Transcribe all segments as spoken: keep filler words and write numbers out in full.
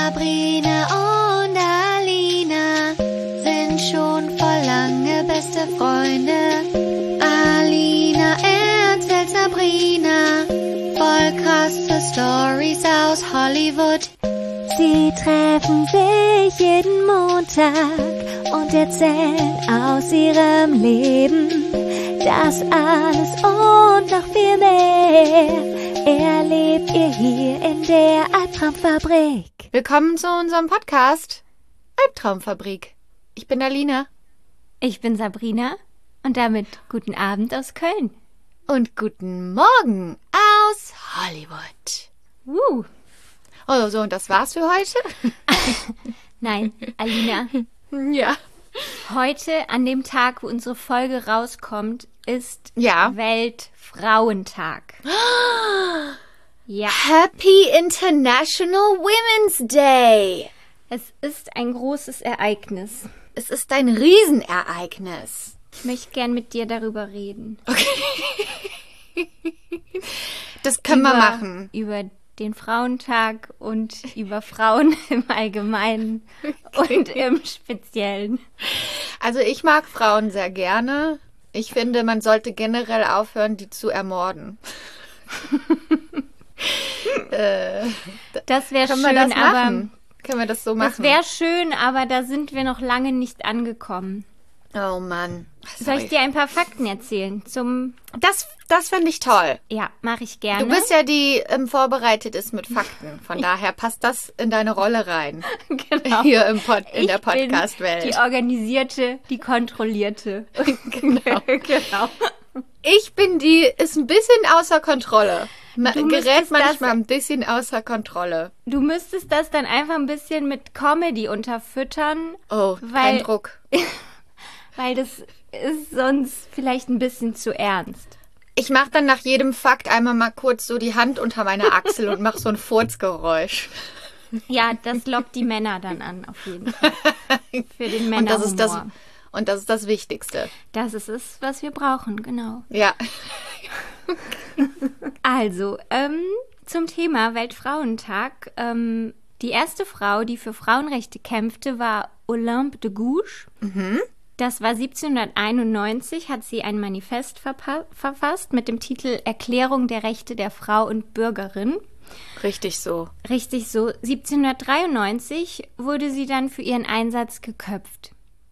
Sabrina und Alina sind schon vor lange beste Freunde. Alina erzählt Sabrina voll krasse Stories aus Hollywood. Sie treffen sich jeden Montag und erzählen aus ihrem Leben. Das alles und noch viel mehr erlebt ihr hier in der Albtraumfabrik. Willkommen zu unserem Podcast Albtraumfabrik. Ich bin Alina. Ich bin Sabrina und damit guten Abend aus Köln. Und guten Morgen aus Hollywood. Uh. Oh, so, und das war's für heute? Nein, Alina. Ja. Heute, an dem Tag, wo unsere Folge rauskommt, ist Ja. Weltfrauentag. Ja. Happy International Women's Day. Es ist ein großes Ereignis. Es ist ein Riesenereignis. Ich möchte gern mit dir darüber reden. Okay. Das können über, wir machen. Über den Frauentag und über Frauen im Allgemeinen Okay. und im Speziellen. Also ich mag Frauen sehr gerne. Ich finde, man sollte generell aufhören, die zu ermorden. äh, Das wäre können schön, wir das aber machen? Können wir das so machen? das wäre schön, aber da sind wir noch lange nicht angekommen. Oh Mann. Soll ich dir ein paar Fakten erzählen zum... Das, das finde ich toll. Ja, mache ich gerne. Du bist ja die ähm, vorbereitet ist mit Fakten. Von daher passt das in deine Rolle rein. Genau. Hier im Pod, in Ich der bin Podcast-Welt. die organisierte, die kontrollierte. Genau. Genau. Ich bin die, ist ein bisschen außer Kontrolle. Ma Du gerät müsstest manchmal das- ein bisschen außer Kontrolle. Du müsstest das dann einfach ein bisschen mit Comedy unterfüttern, Oh, Weil- kein Druck. weil das ist sonst vielleicht ein bisschen zu ernst. Ich mache dann nach jedem Fakt einmal mal kurz so die Hand unter meine Achsel und mache so ein Furzgeräusch. Ja, das lockt die Männer dann an, auf jeden Fall. Für den Und das ist das, Männerhumor. und das ist das Wichtigste. Das ist es, was wir brauchen, genau. Ja. Also, ähm, zum Thema Weltfrauentag. Ähm, die erste Frau, die für Frauenrechte kämpfte, war Olympe de Gouges. Das war siebzehnhunderteinundneunzig, hat sie ein Manifest verpa- verfasst mit dem Titel Erklärung der Rechte der Frau und Bürgerin. Richtig so. Richtig so. siebzehnhundertdreiundneunzig wurde sie dann für ihren Einsatz geköpft.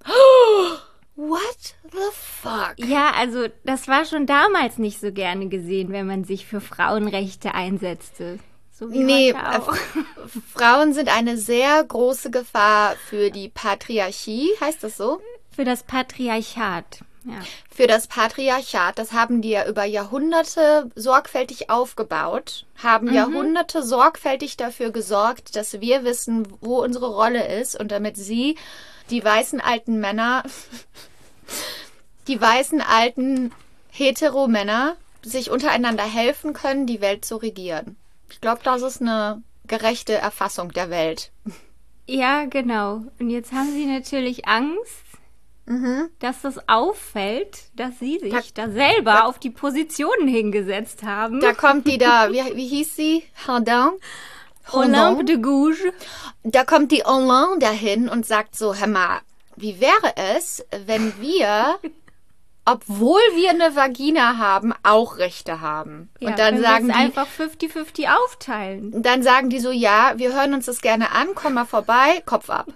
What the fuck? Ja, also das war schon damals nicht so gerne gesehen, wenn man sich für Frauenrechte einsetzte. So wie Nee, heute äh, auch. Frauen sind eine sehr große Gefahr für die Patriarchie, heißt das so? Für das Patriarchat. Ja. Für das Patriarchat, das haben die ja über Jahrhunderte sorgfältig aufgebaut, haben Jahrhunderte sorgfältig dafür gesorgt, dass wir wissen, wo unsere Rolle ist und damit sie, die weißen alten Männer, die weißen alten Hetero-Männer, sich untereinander helfen können, die Welt zu regieren. Ich glaube, das ist eine gerechte Erfassung der Welt. Ja, genau. Und jetzt haben sie natürlich Angst, Mhm. dass das auffällt, dass sie sich Da- da, selber auf die Positionen hingesetzt haben. Da kommt die da, wie, wie hieß sie? Hollande? Olympe de Gouges. Da kommt die Hollande dahin und sagt so, hör mal, wie wäre es, wenn wir, obwohl wir eine Vagina haben, auch Rechte haben? Ja, und dann wenn sagen wir es die, einfach fünfzig fünfzig aufteilen. dann sagen die so, ja, wir hören uns das gerne an, komm mal vorbei, Kopf ab.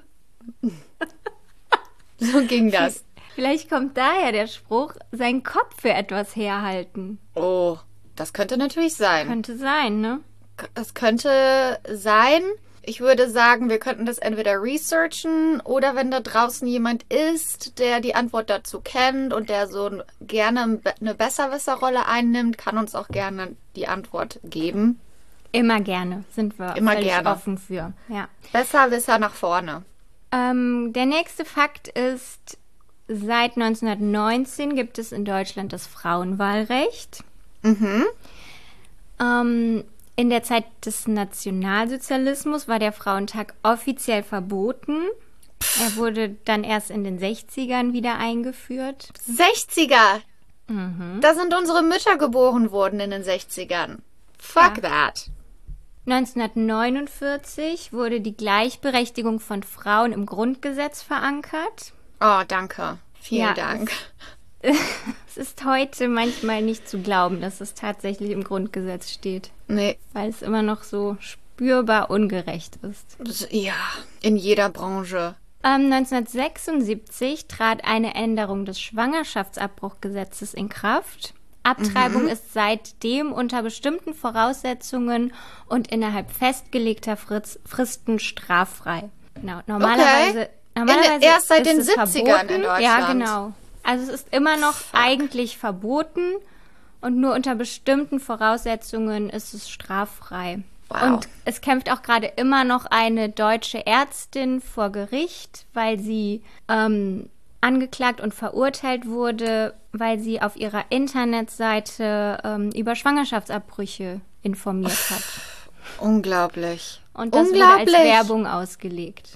So ging das. Vielleicht kommt daher der Spruch, seinen Kopf für etwas herhalten. Oh, das könnte natürlich sein. Könnte sein, ne? Es könnte sein. Ich würde sagen, wir könnten das entweder researchen oder wenn da draußen jemand ist, der die Antwort dazu kennt und der so gerne eine Besserwisserrolle einnimmt, kann uns auch gerne die Antwort geben. Immer gerne, sind wir Immer völlig gerne. offen für. Ja. Besserwisser nach vorne. Ähm, der nächste Fakt ist, seit neunzehnhundertneunzehn gibt es in Deutschland das Frauenwahlrecht. Mhm. Ähm, in der Zeit des Nationalsozialismus war der Frauentag offiziell verboten. Er wurde dann erst in den sechzigern wieder eingeführt. sechziger. Mhm. Da sind unsere Mütter geboren worden in den sechzigern. Fuck that. neunzehnhundertneunundvierzig wurde die Gleichberechtigung von Frauen im Grundgesetz verankert. Oh, danke. Vielen Ja, Dank. Es ist heute manchmal nicht zu glauben, dass es tatsächlich im Grundgesetz steht, Nee, weil es immer noch so spürbar ungerecht ist. das, ja, in jeder Branche. Ähm, neunzehnhundertsechsundsiebzig trat eine Änderung des Schwangerschaftsabbruchgesetzes in Kraft. Abtreibung Mhm. ist seitdem unter bestimmten Voraussetzungen und innerhalb festgelegter Fritz, Fristen straffrei. Genau, normalerweise, normalerweise In- erst seit ist den es siebzigern verboten. in Deutschland. Ja, genau. Also es ist immer noch eigentlich verboten und nur unter bestimmten Voraussetzungen ist es straffrei. Wow. Und es kämpft auch gerade immer noch eine deutsche Ärztin vor Gericht, weil sie ähm, angeklagt und verurteilt wurde, weil sie auf ihrer Internetseite ähm, über Schwangerschaftsabbrüche informiert hat. Unglaublich. Und das Unglaublich. wurde als Werbung ausgelegt.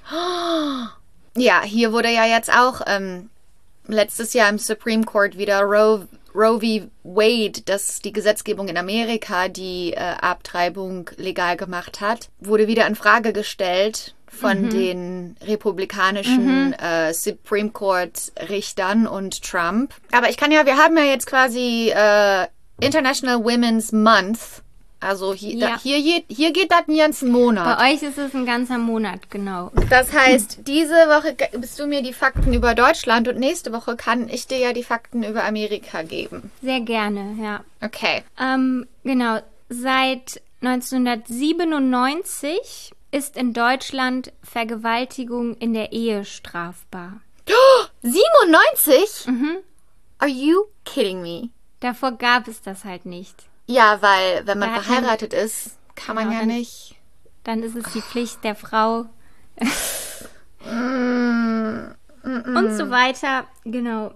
Ja, hier wurde ja jetzt auch ähm, letztes Jahr im Supreme Court wieder Roe, Roe v. Wade, das die Gesetzgebung in Amerika, die äh, Abtreibung legal gemacht hat, wurde wieder in Frage gestellt von Mhm. den republikanischen äh, Supreme Court Richtern und Trump. Aber ich kann ja, wir haben ja jetzt quasi äh, International Women's Month. Also hier, Ja. da, hier, je- hier geht das einen ganzen Monat. Bei euch ist es ein ganzer Monat, genau. Das heißt, diese Woche ge- bist du mir die Fakten über Deutschland und nächste Woche kann ich dir ja die Fakten über Amerika geben. Sehr gerne, ja. Okay. Ähm, genau, seit neunzehnhundertsiebenundneunzig ist in Deutschland Vergewaltigung in der Ehe strafbar. siebenundneunzig? Mhm. Are you kidding me? Davor gab es das halt nicht. Ja, weil wenn man Da hat man- verheiratet ist, kann man Genau, ja dann- nicht. Dann ist es die Pflicht der Frau Mm, und so weiter. Genau,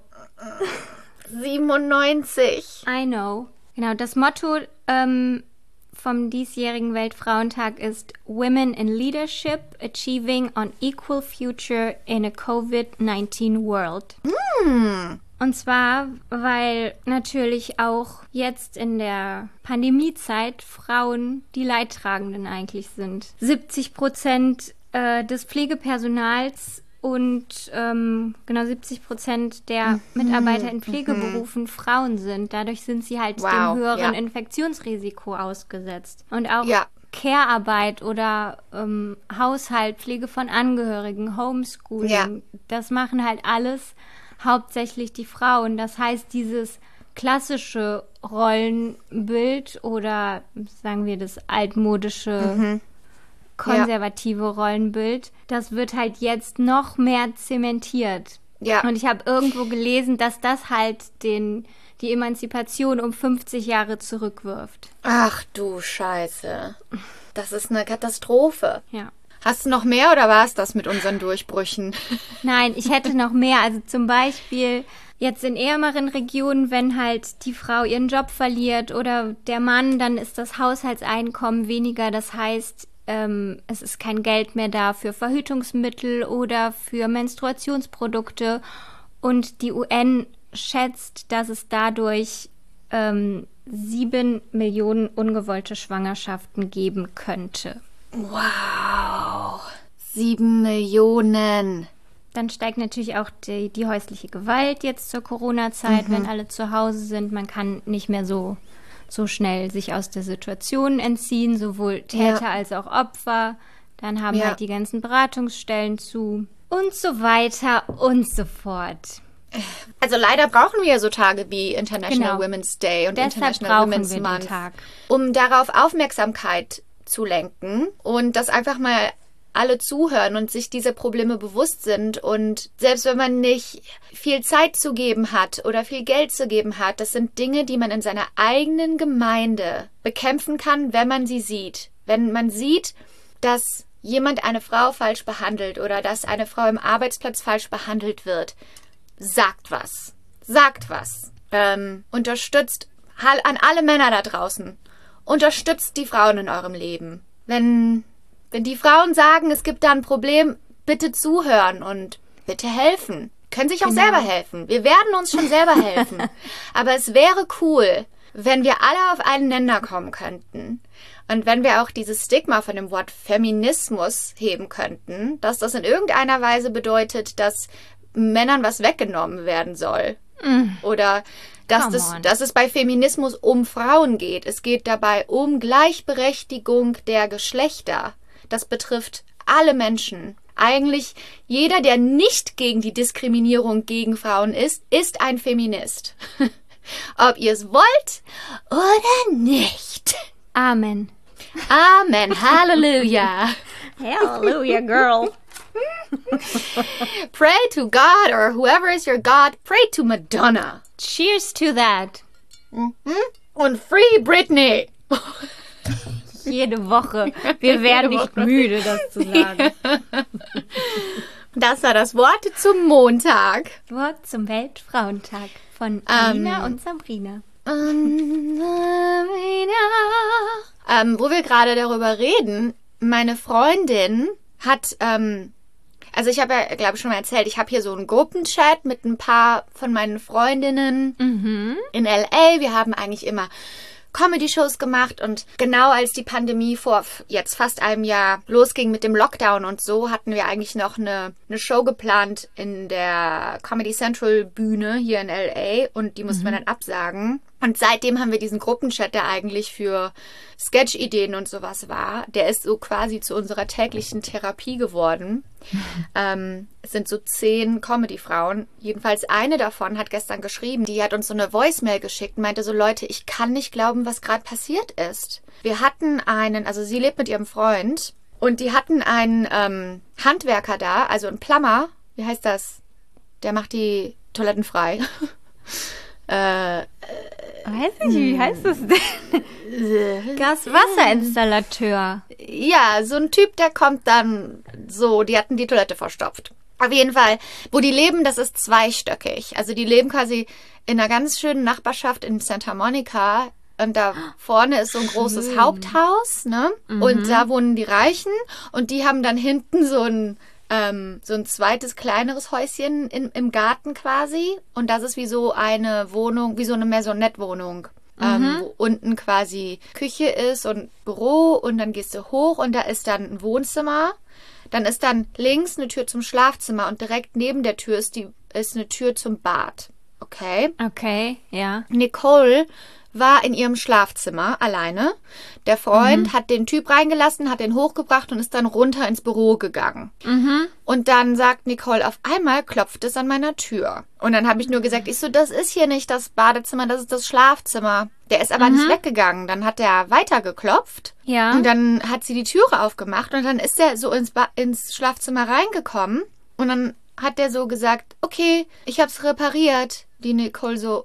siebenundneunzig. I know. Genau, das Motto ähm, vom diesjährigen Weltfrauentag ist Women in Leadership Achieving an Equal Future in a Covid nineteen World. Und zwar, weil natürlich auch jetzt in der Pandemiezeit Frauen die Leidtragenden eigentlich sind. siebzig Prozent äh, des Pflegepersonals und ähm, genau siebzig Prozent der Mitarbeiter in Pflegeberufen Frauen sind. Dadurch sind sie halt Wow, dem höheren ja. Infektionsrisiko ausgesetzt. Und auch Ja. Care-Arbeit oder ähm, Haushalt, Pflege von Angehörigen, Homeschooling, Ja. das machen halt alles hauptsächlich die Frauen. Das heißt, dieses klassische Rollenbild oder sagen wir das altmodische, konservative Rollenbild, das wird halt jetzt noch mehr zementiert. Ja. Und ich habe irgendwo gelesen, dass das halt den, die Emanzipation um fünfzig Jahre zurückwirft. Ach du Scheiße. Das ist eine Katastrophe. Ja. Hast du noch mehr oder war es das mit unseren Durchbrüchen? Nein, ich hätte noch mehr. Also zum Beispiel jetzt in ärmeren Regionen, wenn halt die Frau ihren Job verliert oder der Mann, dann ist das Haushaltseinkommen weniger. Das heißt, ähm, es ist kein Geld mehr da für Verhütungsmittel oder für Menstruationsprodukte. Und die U N schätzt, dass es dadurch ähm, sieben Millionen ungewollte Schwangerschaften geben könnte. Wow. Sieben Millionen. Dann steigt natürlich auch die, die häusliche Gewalt jetzt zur Corona-Zeit, wenn alle zu Hause sind. Man kann nicht mehr so, so schnell sich aus der Situation entziehen, sowohl Täter Ja. als auch Opfer. Dann haben Ja. halt die ganzen Beratungsstellen zu und so weiter und so fort. Also leider brauchen wir ja so Tage wie International Genau. Women's Day und Deshalb International brauchen Women's wir den Month, Tag. um darauf Aufmerksamkeit zu lenken und dass einfach mal alle zuhören und sich diese Probleme bewusst sind. Und selbst wenn man nicht viel Zeit zu geben hat oder viel Geld zu geben hat, das sind Dinge, die man in seiner eigenen Gemeinde bekämpfen kann, wenn man sie sieht. Wenn man sieht, dass jemand eine Frau falsch behandelt oder dass eine Frau im Arbeitsplatz falsch behandelt wird, sagt was. Sagt was. Ähm, unterstützt hal- an alle Männer da draußen. Unterstützt die Frauen in eurem Leben. Wenn, wenn die Frauen sagen, es gibt da ein Problem, bitte zuhören und bitte helfen. Können sich auch Genau. selber helfen. Wir werden uns schon selber helfen. Aber es wäre cool, wenn wir alle auf einen Nenner kommen könnten Und wenn wir auch dieses Stigma von dem Wort Feminismus heben könnten, dass das in irgendeiner Weise bedeutet, dass Männern was weggenommen werden soll. Mm. Oder dass, das, dass es bei Feminismus um Frauen geht. Es geht dabei um Gleichberechtigung der Geschlechter. Das betrifft alle Menschen. Eigentlich jeder, der nicht gegen die Diskriminierung gegen Frauen ist, ist ein Feminist. Ob ihr es wollt oder nicht. Amen. Amen. Halleluja. Hallelujah, girl. Pray to God or whoever is your God. Pray to Madonna. Cheers to that. Mhm. Und Free Britney. Jede Woche. Wir werden nicht müde, das zu sagen. Das war das Wort zum Montag. Wort zum Weltfrauentag von Alina um, und Sabrina. Um, Sabrina. Ähm, wo wir gerade darüber reden, meine Freundin hat, ähm, also ich habe ja, glaube ich, schon mal erzählt, ich habe hier so einen Gruppenchat mit ein paar von meinen Freundinnen mhm. in L A. Wir haben eigentlich immer Comedy-Shows gemacht und genau als die Pandemie vor jetzt fast einem Jahr losging mit dem Lockdown und so, hatten wir eigentlich noch eine, eine Show geplant in der Comedy Central Bühne hier in L A und die mussten mhm. wir dann absagen. Und seitdem haben wir diesen Gruppenchat, der eigentlich für Sketch-Ideen und sowas war. Der ist so quasi zu unserer täglichen Therapie geworden. Mhm. Ähm, es sind so zehn Comedy-Frauen. Jedenfalls eine davon hat gestern geschrieben, die hat uns so eine Voicemail geschickt und meinte so, Leute, ich kann nicht glauben, was gerade passiert ist. Wir hatten einen, also sie lebt mit ihrem Freund und die hatten einen ähm, Handwerker da, also einen Plumber. Wie heißt das? Der macht die Toiletten frei. Äh, Weiß nicht, wie heißt das denn? Gaswasserinstallateur. Ja, so ein Typ, der kommt dann so, die hatten die Toilette verstopft. Auf jeden Fall, wo die leben, das ist zweistöckig. Also die leben quasi in einer ganz schönen Nachbarschaft in Santa Monica. Und da vorne ist so ein großes Schön. Haupthaus, ne? Mhm. Und da wohnen die Reichen. Und die haben dann hinten so ein Ähm, so ein zweites, kleineres Häuschen in, im Garten quasi. Und das ist wie so eine Wohnung, wie so eine Maisonette-Wohnung. Mhm. Ähm, wo unten quasi Küche ist und Büro und dann gehst du hoch und da ist dann ein Wohnzimmer. Dann ist dann links eine Tür zum Schlafzimmer und direkt neben der Tür ist, die, ist eine Tür zum Bad. Okay? Okay, ja. Nicole war in ihrem Schlafzimmer alleine. Der Freund mhm. hat den Typ reingelassen, hat den hochgebracht und ist dann runter ins Büro gegangen. Mhm. Und dann sagt Nicole, auf einmal klopft es an meiner Tür. Und dann habe ich nur gesagt, ich so, das ist hier nicht das Badezimmer, das ist das Schlafzimmer. Der ist aber mhm. nicht weggegangen. Dann hat er weiter geklopft. Ja. Und dann hat sie die Türe aufgemacht und dann ist er so ins, ba- ins Schlafzimmer reingekommen. Und dann hat der so gesagt, okay, ich hab's repariert. Die Nicole so,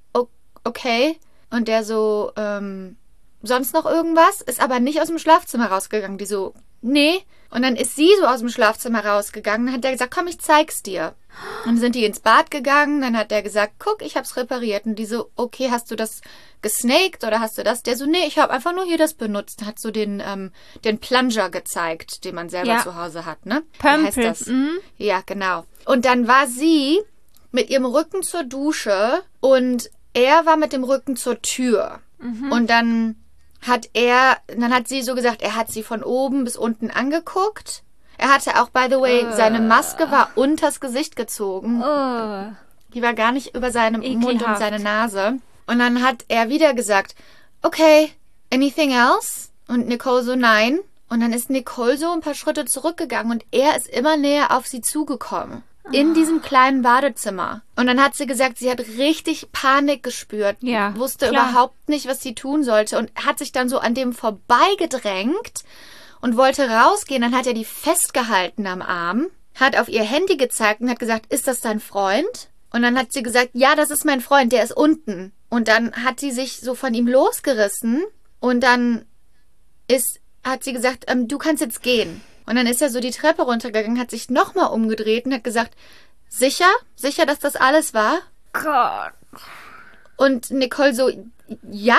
okay. Und der so, ähm, sonst noch irgendwas? Ist aber nicht aus dem Schlafzimmer rausgegangen. Die so, nee. Und dann ist sie so aus dem Schlafzimmer rausgegangen. Dann hat der gesagt, komm, ich zeig's dir. Und dann sind die ins Bad gegangen. Dann hat der gesagt, guck, ich hab's repariert. Und die so, okay, hast du das gesnaked oder hast du das? Der so, nee, ich hab einfach nur hier das benutzt. Hat so den, ähm, den Plunger gezeigt, den man selber ja. zu Hause hat, ne? Pömpel. Wie heißt das? Mhm. Ja, genau. Und dann war sie mit ihrem Rücken zur Dusche und er war mit dem Rücken zur Tür. Mhm. Und dann hat er, dann hat sie so gesagt, er hat sie von oben bis unten angeguckt. Er hatte auch, by the way, uh. seine Maske war unters Gesicht gezogen. Uh. Die war gar nicht über seinem Ekelhaft. Mund und seine Nase. Und dann hat er wieder gesagt, okay, anything else? Und Nicole so, nein. Und dann ist Nicole so ein paar Schritte zurückgegangen und er ist immer näher auf sie zugekommen. In diesem kleinen Badezimmer. Und dann hat sie gesagt, sie hat richtig Panik gespürt. Ja, wusste klar. überhaupt nicht, was sie tun sollte. Und hat sich dann so an dem vorbeigedrängt und wollte rausgehen. Dann hat er die festgehalten am Arm, hat auf ihr Handy gezeigt und hat gesagt, ist das dein Freund? Und dann hat sie gesagt, ja, das ist mein Freund, der ist unten. Und dann hat sie sich so von ihm losgerissen. Und dann ist, hat sie gesagt, ähm, du kannst jetzt gehen. Und dann ist er so die Treppe runtergegangen, hat sich nochmal umgedreht und hat gesagt, sicher? Sicher, dass das alles war? Gott. Und Nicole so, ja.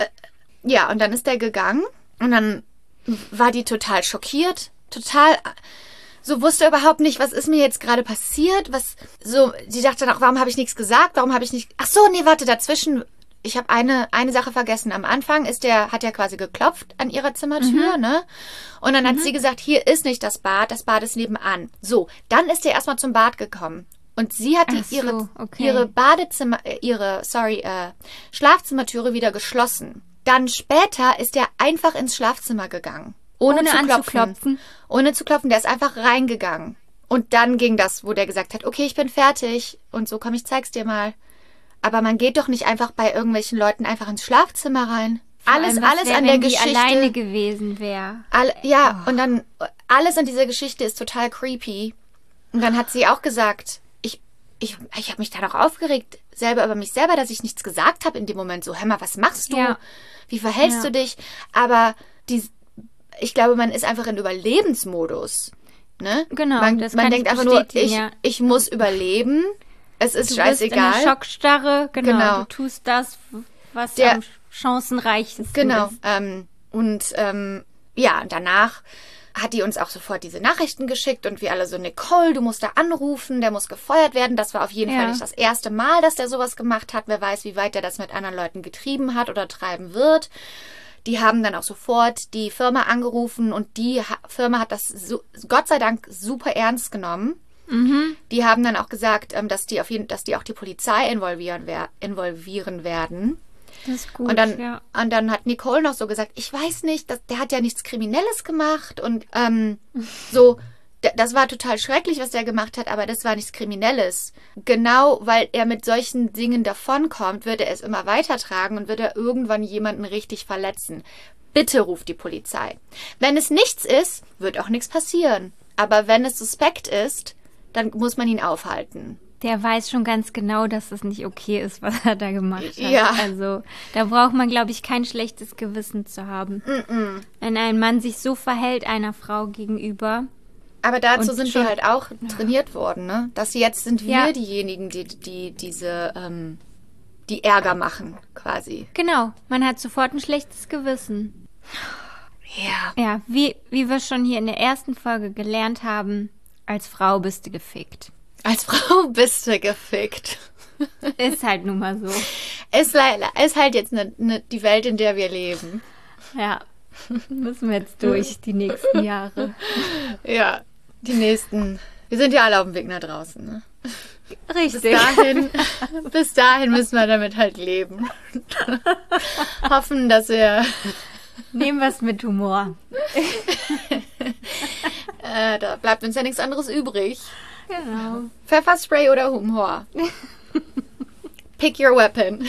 Ja, und dann ist er gegangen und dann war die total schockiert, total, so wusste überhaupt nicht, was ist mir jetzt gerade passiert, was, so, sie dachte dann auch, warum habe ich nichts gesagt, warum habe ich nicht, ach so, nee, warte, dazwischen ich habe eine, eine Sache vergessen. Am Anfang ist der, hat er quasi geklopft an ihrer Zimmertür, mhm. ne? Und dann mhm. hat sie gesagt, hier ist nicht das Bad, das Bad ist nebenan. So, dann ist er erstmal zum Bad gekommen. Und sie hat die, so, ihre, okay. ihre Badezimmer, äh, ihre, sorry, äh, Schlafzimmertüre wieder geschlossen. Dann später ist er einfach ins Schlafzimmer gegangen. Ohne, ohne zu klopfen. anzuklopfen. Ohne zu klopfen, der ist einfach reingegangen. Und dann ging das, wo der gesagt hat, okay, ich bin fertig. Und so, komm, ich zeig's dir mal. Aber man geht doch nicht einfach bei irgendwelchen Leuten einfach ins Schlafzimmer rein. Vor alles, allem, was alles wär, an der wenn die Geschichte. alleine gewesen wäre. All, ja, Oh. und dann, alles an dieser Geschichte ist total creepy. Und dann hat sie auch gesagt, ich, ich, ich habe mich da doch aufgeregt, selber über mich selber, dass ich nichts gesagt habe in dem Moment. So, hör mal, was machst du? Ja. Wie verhältst Ja. du dich? Aber die, ich glaube, man ist einfach in Überlebensmodus. Ne? Genau, Man, das man kann denkt ich einfach nur, bestätigen, ich, ja. ich muss überleben. Es ist Du scheißegal. bist in einer Schockstarre, genau. Genau. Du tust das, was Der- am chancenreichsten Genau. ist. Ähm, und ähm, ja, danach hat die uns auch sofort diese Nachrichten geschickt und wir alle so, Nicole, du musst da anrufen, der muss gefeuert werden. Das war auf jeden Ja. Fall nicht das erste Mal, dass der sowas gemacht hat. Wer weiß, wie weit er das mit anderen Leuten getrieben hat oder treiben wird. Die haben dann auch sofort die Firma angerufen und die ha- Firma hat das so, Gott sei Dank super ernst genommen. Mhm. Die haben dann auch gesagt, ähm, dass die auf jeden, dass die auch die Polizei involvieren, wer, involvieren werden. Das ist gut, Und dann, ja. und dann hat Nicole noch so gesagt, ich weiß nicht, das, der hat ja nichts Kriminelles gemacht und ähm, so, d- das war total schrecklich, was der gemacht hat, aber das war nichts Kriminelles. Genau, weil er mit solchen Dingen davonkommt, wird er es immer weitertragen und wird er irgendwann jemanden richtig verletzen. Bitte ruft die Polizei. Wenn es nichts ist, wird auch nichts passieren. Aber wenn es suspekt ist, dann muss man ihn aufhalten. Der weiß schon ganz genau, dass das nicht okay ist, was er da gemacht hat. Ja. Also da braucht man, glaube ich, kein schlechtes Gewissen zu haben. Mm-mm. Wenn ein Mann sich so verhält einer Frau gegenüber. Aber dazu Und sind schon- wir halt auch trainiert worden, ne? Dass jetzt sind wir Ja. diejenigen, die, die diese, ähm, die Ärger machen, quasi. Genau, man hat sofort ein schlechtes Gewissen. Ja. Ja, wie, wie wir schon hier in der ersten Folge gelernt haben, als Frau bist du gefickt. Als Frau bist du gefickt. Ist halt nun mal so. Ist, leider, ist halt jetzt ne, ne, die Welt, in der wir leben. Ja, müssen wir jetzt durch die nächsten Jahre. Ja, die nächsten. Wir sind ja alle auf dem Weg nach draußen, ne? Bis Richtig. dahin, bis dahin müssen wir damit halt leben. Hoffen, dass wir... Nehmen wir es mit Humor. Äh, da bleibt uns ja nichts anderes übrig. Genau. Pfefferspray oder Humor? Pick your weapon.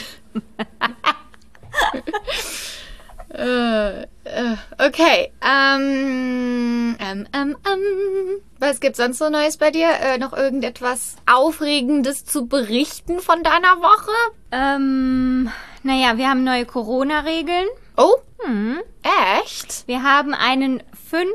äh, äh, okay. Ähm, ähm, ähm, ähm. Was gibt's sonst so Neues bei dir? Äh, noch irgendetwas Aufregendes zu berichten von deiner Woche? Ähm, naja, wir haben neue Corona-Regeln. Oh, Hm. echt? Wir haben einen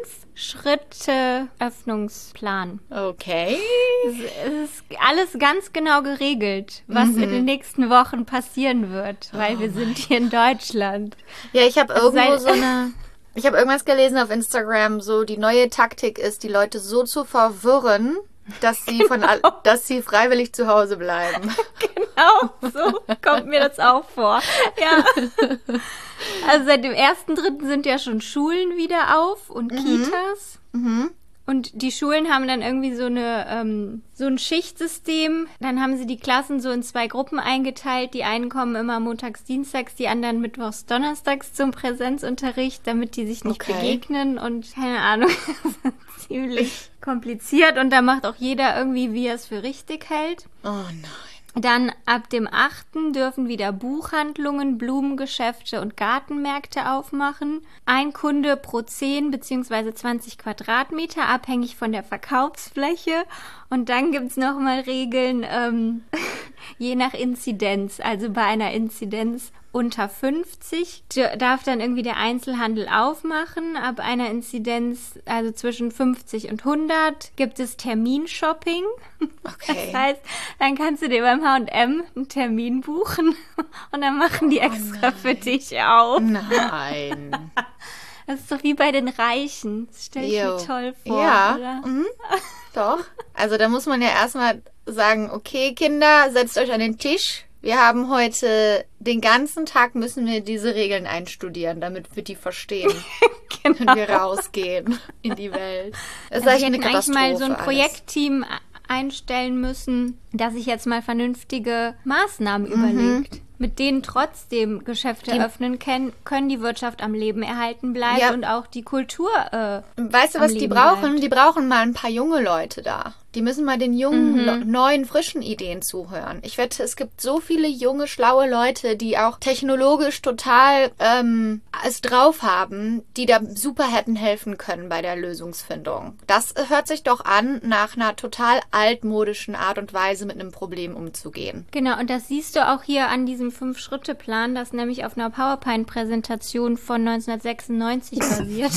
Fünf-Schritte-Öffnungsplan. Okay. Es ist alles ganz genau geregelt, was in den nächsten Wochen passieren wird, weil wir sind hier in Deutschland. Ja, ich habe Also irgendwo sein- so eine... Ich habe irgendwas gelesen auf Instagram, so die neue Taktik ist, die Leute so zu verwirren, dass sie von all, dass sie freiwillig zu Hause bleiben. Genau, so kommt mir das auch vor. Ja. Also seit dem ersten Dritten sind ja schon Schulen wieder auf und Kitas. Und die Schulen haben dann irgendwie so eine ähm, so ein Schichtsystem. Dann haben sie die Klassen so in zwei Gruppen eingeteilt. Die einen kommen immer montags, dienstags, die anderen mittwochs, donnerstags zum Präsenzunterricht, damit die sich nicht Okay. begegnen. Und keine Ahnung, das ist ziemlich kompliziert. Und da macht auch jeder irgendwie, wie er es für richtig hält. Oh nein. Dann ab dem achten dürfen wieder Buchhandlungen, Blumengeschäfte und Gartenmärkte aufmachen. Ein Kunde pro zehn bzw. zwanzig Quadratmeter, abhängig von der Verkaufsfläche. Und dann gibt's noch mal Regeln, ähm, je nach Inzidenz. Also bei einer Inzidenz unter fünfzig d- darf dann irgendwie der Einzelhandel aufmachen. Ab einer Inzidenz, also zwischen fünfzig und hundert, gibt es Terminshopping. Okay. Das heißt, dann kannst du dir beim H und M einen Termin buchen und dann machen die extra für dich auf. Nein. Das ist doch wie bei den Reichen. Das stelle ich Jo. mir toll vor, Ja, oder? mhm. Doch. Also da muss man ja erstmal sagen, okay, Kinder, setzt euch an den Tisch. Wir haben heute, den ganzen Tag müssen wir diese Regeln einstudieren, damit wir die verstehen. Genau. Wenn wir rausgehen in die Welt. Das ist also eigentlich eine Katastrophe. Eigentlich mal so ein Projektteam einstellen müssen, das sich jetzt mal vernünftige Maßnahmen mhm. überlegt, mit denen trotzdem Geschäfte die, öffnen können, können, die Wirtschaft am Leben erhalten bleibt ja. und auch die Kultur äh, Weißt du, was die brauchen? Bleibt. Die brauchen mal ein paar junge Leute da. Die müssen mal den jungen, mhm. neuen, frischen Ideen zuhören. Ich wette, es gibt so viele junge, schlaue Leute, die auch technologisch total ähm, es drauf haben, die da super hätten helfen können bei der Lösungsfindung. Das hört sich doch an nach einer total altmodischen Art und Weise, mit einem Problem umzugehen. Genau, und das siehst du auch hier an diesem Fünf-Schritte-Plan, das nämlich auf einer PowerPoint-Präsentation von neunzehnhundertsechsundneunzig basiert.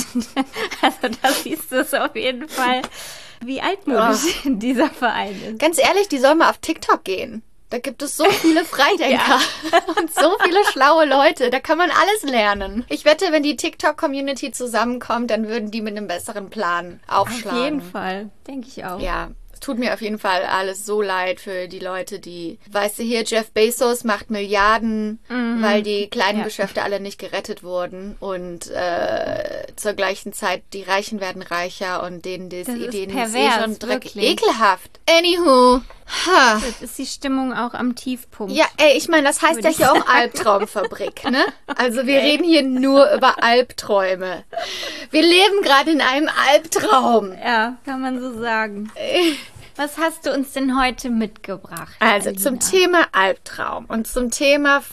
Also da siehst du es auf jeden Fall, wie altmodisch oh. dieser Verein ist. Ganz ehrlich, die sollen mal auf TikTok gehen. Da gibt es so viele Freidenker ja. und so viele schlaue Leute. Da kann man alles lernen. Ich wette, wenn die TikTok-Community zusammenkommt, dann würden die mit einem besseren Plan aufschlagen. Auf jeden Fall, denke ich auch. Ja. Tut mir auf jeden Fall alles so leid für die Leute, die, weißt du, hier Jeff Bezos macht Milliarden, mhm. weil die kleinen ja. Geschäfte alle nicht gerettet wurden und äh, zur gleichen Zeit die Reichen werden reicher und denen das, das Ideen ist eh schon dreckig. Ekelhaft. Anywho. Ha. Jetzt ist die Stimmung auch am Tiefpunkt. Ja, ey, ich meine, das heißt ja hier auch Albtraumfabrik, ne? Also wir reden hier nur über Albträume. Wir leben gerade in einem Albtraum. Ja, kann man so sagen. Was hast du uns denn heute mitgebracht? Also Alina? Zum Thema Albtraum und zum Thema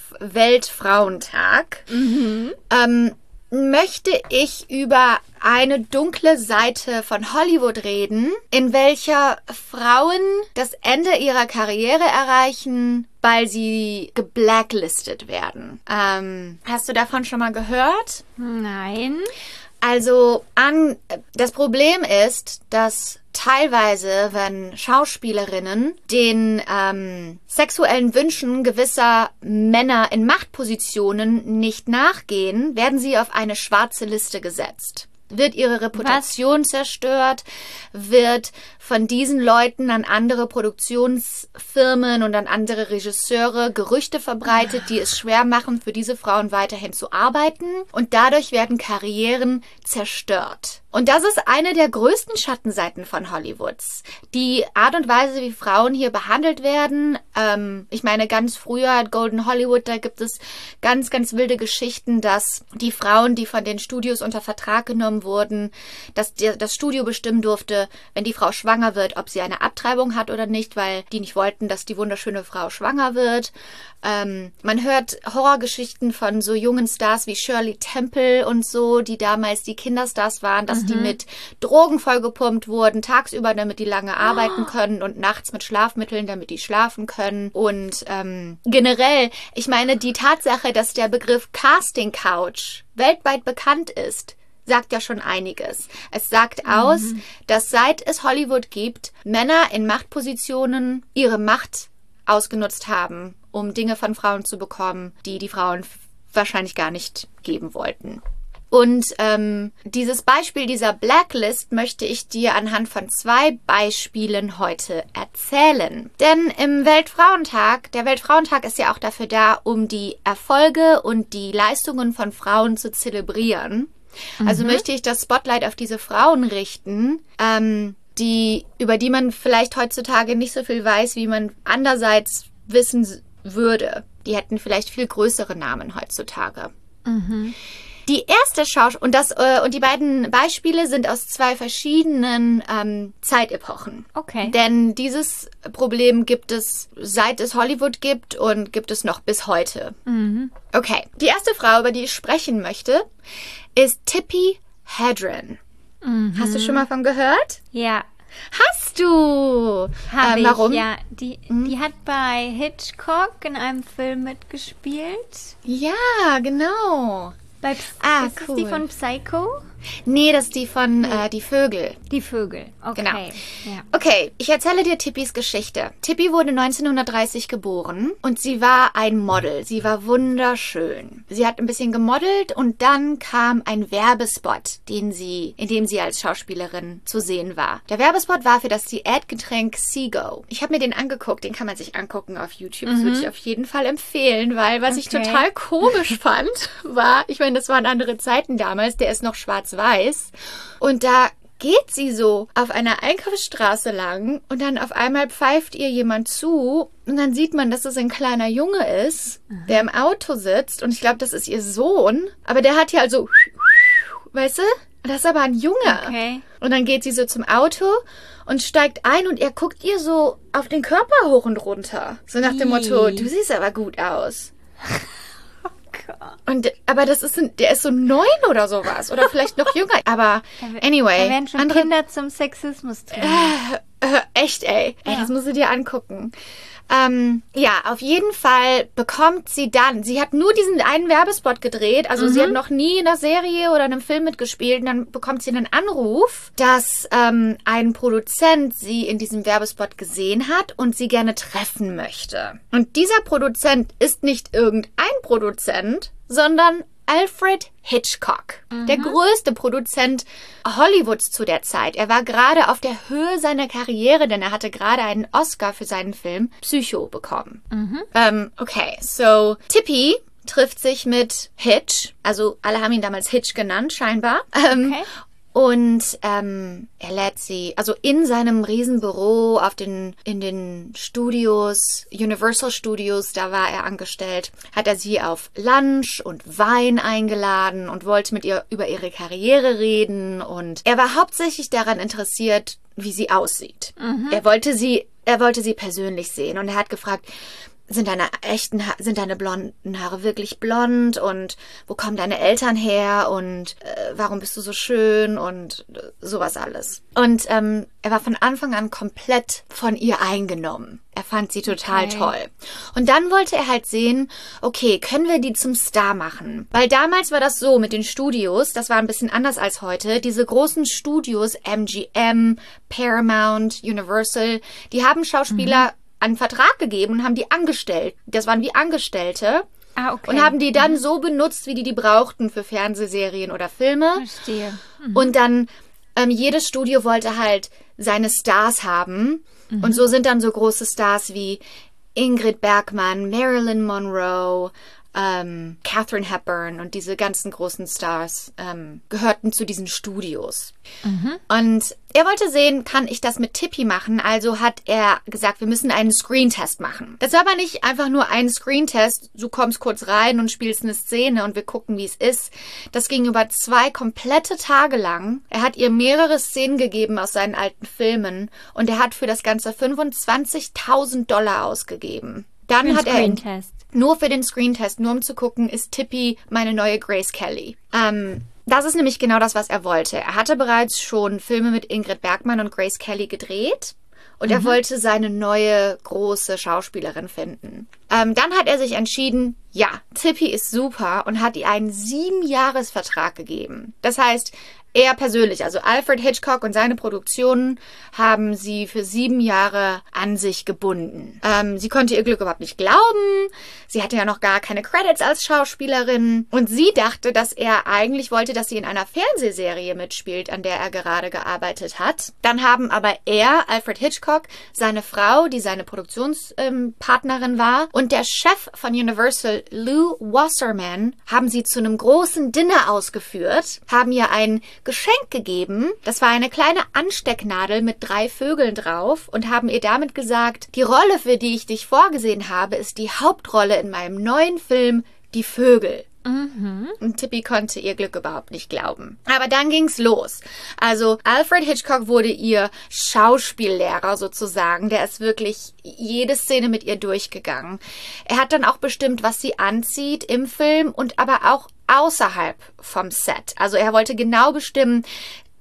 Weltfrauentag mhm. ähm, möchte ich über eine dunkle Seite von Hollywood reden, in welcher Frauen das Ende ihrer Karriere erreichen, weil sie geblacklistet werden. Ähm, hast du davon schon mal gehört? Nein. Also an, das Problem ist, dass teilweise, wenn Schauspielerinnen den ähm, sexuellen Wünschen gewisser Männer in Machtpositionen nicht nachgehen, werden sie auf eine schwarze Liste gesetzt. Wird ihre Reputation Was? zerstört, wird von diesen Leuten an andere Produktionsfirmen und an andere Regisseure Gerüchte verbreitet, die es schwer machen, für diese Frauen weiterhin zu arbeiten. Und dadurch werden Karrieren zerstört. Und das ist eine der größten Schattenseiten von Hollywoods. Die Art und Weise, wie Frauen hier behandelt werden. Ähm, ich meine, ganz früher at Golden Hollywood, da gibt es ganz, ganz wilde Geschichten, dass die Frauen, die von den Studios unter Vertrag genommen wurden, dass die, das Studio bestimmen durfte, wenn die Frau schwanger wird, ob sie eine Abtreibung hat oder nicht, weil die nicht wollten, dass die wunderschöne Frau schwanger wird. Ähm, man hört Horrorgeschichten von so jungen Stars wie Shirley Temple und so, die damals die Kinderstars waren, dass mhm. die mit Drogen vollgepumpt wurden, tagsüber, damit die lange arbeiten können und nachts mit Schlafmitteln, damit die schlafen können. Und ähm, generell, ich meine, die Tatsache, dass der Begriff Casting Couch weltweit bekannt ist, sagt ja schon einiges. Es sagt mhm. aus, dass seit es Hollywood gibt, Männer in Machtpositionen ihre Macht ausgenutzt haben, um Dinge von Frauen zu bekommen, die die Frauen wahrscheinlich gar nicht geben wollten. Und ähm, dieses Beispiel dieser Blacklist möchte ich dir anhand von zwei Beispielen heute erzählen. Denn im Weltfrauentag, der Weltfrauentag ist ja auch dafür da, um die Erfolge und die Leistungen von Frauen zu zelebrieren. Mhm. Also möchte ich das Spotlight auf diese Frauen richten, ähm, die, über die man vielleicht heutzutage nicht so viel weiß, wie man andererseits wissen würde. Die hätten vielleicht viel größere Namen heutzutage. Mhm. Die erste Schauspielerin, und das äh, und die beiden Beispiele sind aus zwei verschiedenen ähm, Zeitepochen. Okay. Denn dieses Problem gibt es, seit es Hollywood gibt, und gibt es noch bis heute. Mhm. Okay. Die erste Frau, über die ich sprechen möchte, ist Tippi Hedren. Mhm. Hast du schon mal von gehört? Ja. Hast du? Hab äh, ich, warum? Ja. Die, hm? die hat bei Hitchcock in einem Film mitgespielt. Ja, genau. Bei, ah, ist cool. das die von Psycho? Nee, das ist die von nee. äh, Die Vögel. Die Vögel, okay. Genau. Ja. Okay, ich erzähle dir Tippis Geschichte. Tippi wurde neunzehnhundertdreißig geboren und sie war ein Model. Sie war wunderschön. Sie hat ein bisschen gemodelt und dann kam ein Werbespot, den sie, in dem sie als Schauspielerin zu sehen war. Der Werbespot war für das Diätgetränk Seago. Ich habe mir den angeguckt, den kann man sich angucken auf YouTube. Mhm. Das würde ich auf jeden Fall empfehlen, weil was okay. ich total komisch fand, war, ich meine, das waren andere Zeiten damals, der ist noch schwarz-weiß und da geht sie so auf einer Einkaufsstraße lang und dann auf einmal pfeift ihr jemand zu und dann sieht man, dass es ein kleiner Junge ist, mhm. der im Auto sitzt und ich glaube, das ist ihr Sohn, aber der hat ja also, weißt du, das ist aber ein Junge. Okay. Und dann geht sie so zum Auto und steigt ein und er guckt ihr so auf den Körper hoch und runter. So nach dem Motto, du siehst aber gut aus. Und, aber das ist ein, der ist so neun oder sowas. Oder vielleicht noch jünger. Aber anyway. Da werden schon andere, Kinder zum Sexismus drin. Äh, äh, echt, ey. ey ja. Das musst du dir angucken. Ähm, ja, auf jeden Fall bekommt sie dann, sie hat nur diesen einen Werbespot gedreht, also mhm. sie hat noch nie in einer Serie oder einem Film mitgespielt und dann bekommt sie einen Anruf, dass ähm, ein Produzent sie in diesem Werbespot gesehen hat und sie gerne treffen möchte. Und dieser Produzent ist nicht irgendein Produzent, sondern Alfred Hitchcock, mhm. der größte Produzent Hollywoods zu der Zeit. Er war gerade auf der Höhe seiner Karriere, denn er hatte gerade einen Oscar für seinen Film Psycho bekommen. Mhm. Ähm, okay, so Tippi trifft sich mit Hitch, also alle haben ihn damals Hitch genannt, scheinbar. Ähm, okay. Und ähm, er lädt sie, also in seinem Riesenbüro auf den, in den Studios, Universal Studios, da war er angestellt, hat er sie auf Lunch und Wein eingeladen und wollte mit ihr über ihre Karriere reden. Und er war hauptsächlich daran interessiert, wie sie aussieht. Mhm. Er wollte sie, er wollte sie persönlich sehen und er hat gefragt, sind deine echten, ha- sind deine blonden Haare wirklich blond und wo kommen deine Eltern her und äh, warum bist du so schön und äh, sowas alles. Und ähm, er war von Anfang an komplett von ihr eingenommen. Er fand sie total okay. toll. Und dann wollte er halt sehen, okay, können wir die zum Star machen? Weil damals war das so mit den Studios, das war ein bisschen anders als heute. Diese großen Studios, M G M, Paramount, Universal, die haben Schauspieler mhm. einen Vertrag gegeben und haben die angestellt. Das waren wie Angestellte. Ah, okay. Und haben die dann mhm. so benutzt, wie die die brauchten für Fernsehserien oder Filme. Verstehe. Mhm. Und dann ähm, jedes Studio wollte halt seine Stars haben. Mhm. Und so sind dann so große Stars wie Ingrid Bergman, Marilyn Monroe, ähm, Katharine Hepburn und diese ganzen großen Stars ähm, gehörten zu diesen Studios. Mhm. Und er wollte sehen, kann ich das mit Tippi machen? Also hat er gesagt, wir müssen einen Screentest machen. Das war aber nicht einfach nur ein Screentest, du kommst kurz rein und spielst eine Szene und wir gucken, wie es ist. Das ging über zwei komplette Tage lang. Er hat ihr mehrere Szenen gegeben aus seinen alten Filmen und er hat für das Ganze fünfundzwanzigtausend Dollar ausgegeben. Dann hat er in, nur für den Screentest, nur um zu gucken, ist Tippi meine neue Grace Kelly. Ähm, das ist nämlich genau das, was er wollte. Er hatte bereits schon Filme mit Ingrid Bergman und Grace Kelly gedreht und mhm. er wollte seine neue große Schauspielerin finden. Ähm, dann hat er sich entschieden, ja, Tippi ist super und hat ihr einen Siebenjahresvertrag gegeben. Das heißt, er persönlich, also Alfred Hitchcock und seine Produktionen, haben sie für sieben Jahre an sich gebunden. Ähm, sie konnte ihr Glück überhaupt nicht glauben. Sie hatte ja noch gar keine Credits als Schauspielerin. Und sie dachte, dass er eigentlich wollte, dass sie in einer Fernsehserie mitspielt, an der er gerade gearbeitet hat. Dann haben aber er, Alfred Hitchcock, seine Frau, die seine Produktionspartnerin ähm, war, und der Chef von Universal, Lew Wasserman, haben sie zu einem großen Dinner ausgeführt, haben ihr ein Geschenk gegeben. Das war eine kleine Anstecknadel mit drei Vögeln drauf und haben ihr damit gesagt, die Rolle, für die ich dich vorgesehen habe, ist die Hauptrolle in meinem neuen Film Die Vögel. Mhm. Und Tippi konnte ihr Glück überhaupt nicht glauben. Aber dann ging's los. Also Alfred Hitchcock wurde ihr Schauspiellehrer sozusagen. Der ist wirklich jede Szene mit ihr durchgegangen. Er hat dann auch bestimmt, was sie anzieht im Film und aber auch außerhalb vom Set. Also er wollte genau bestimmen,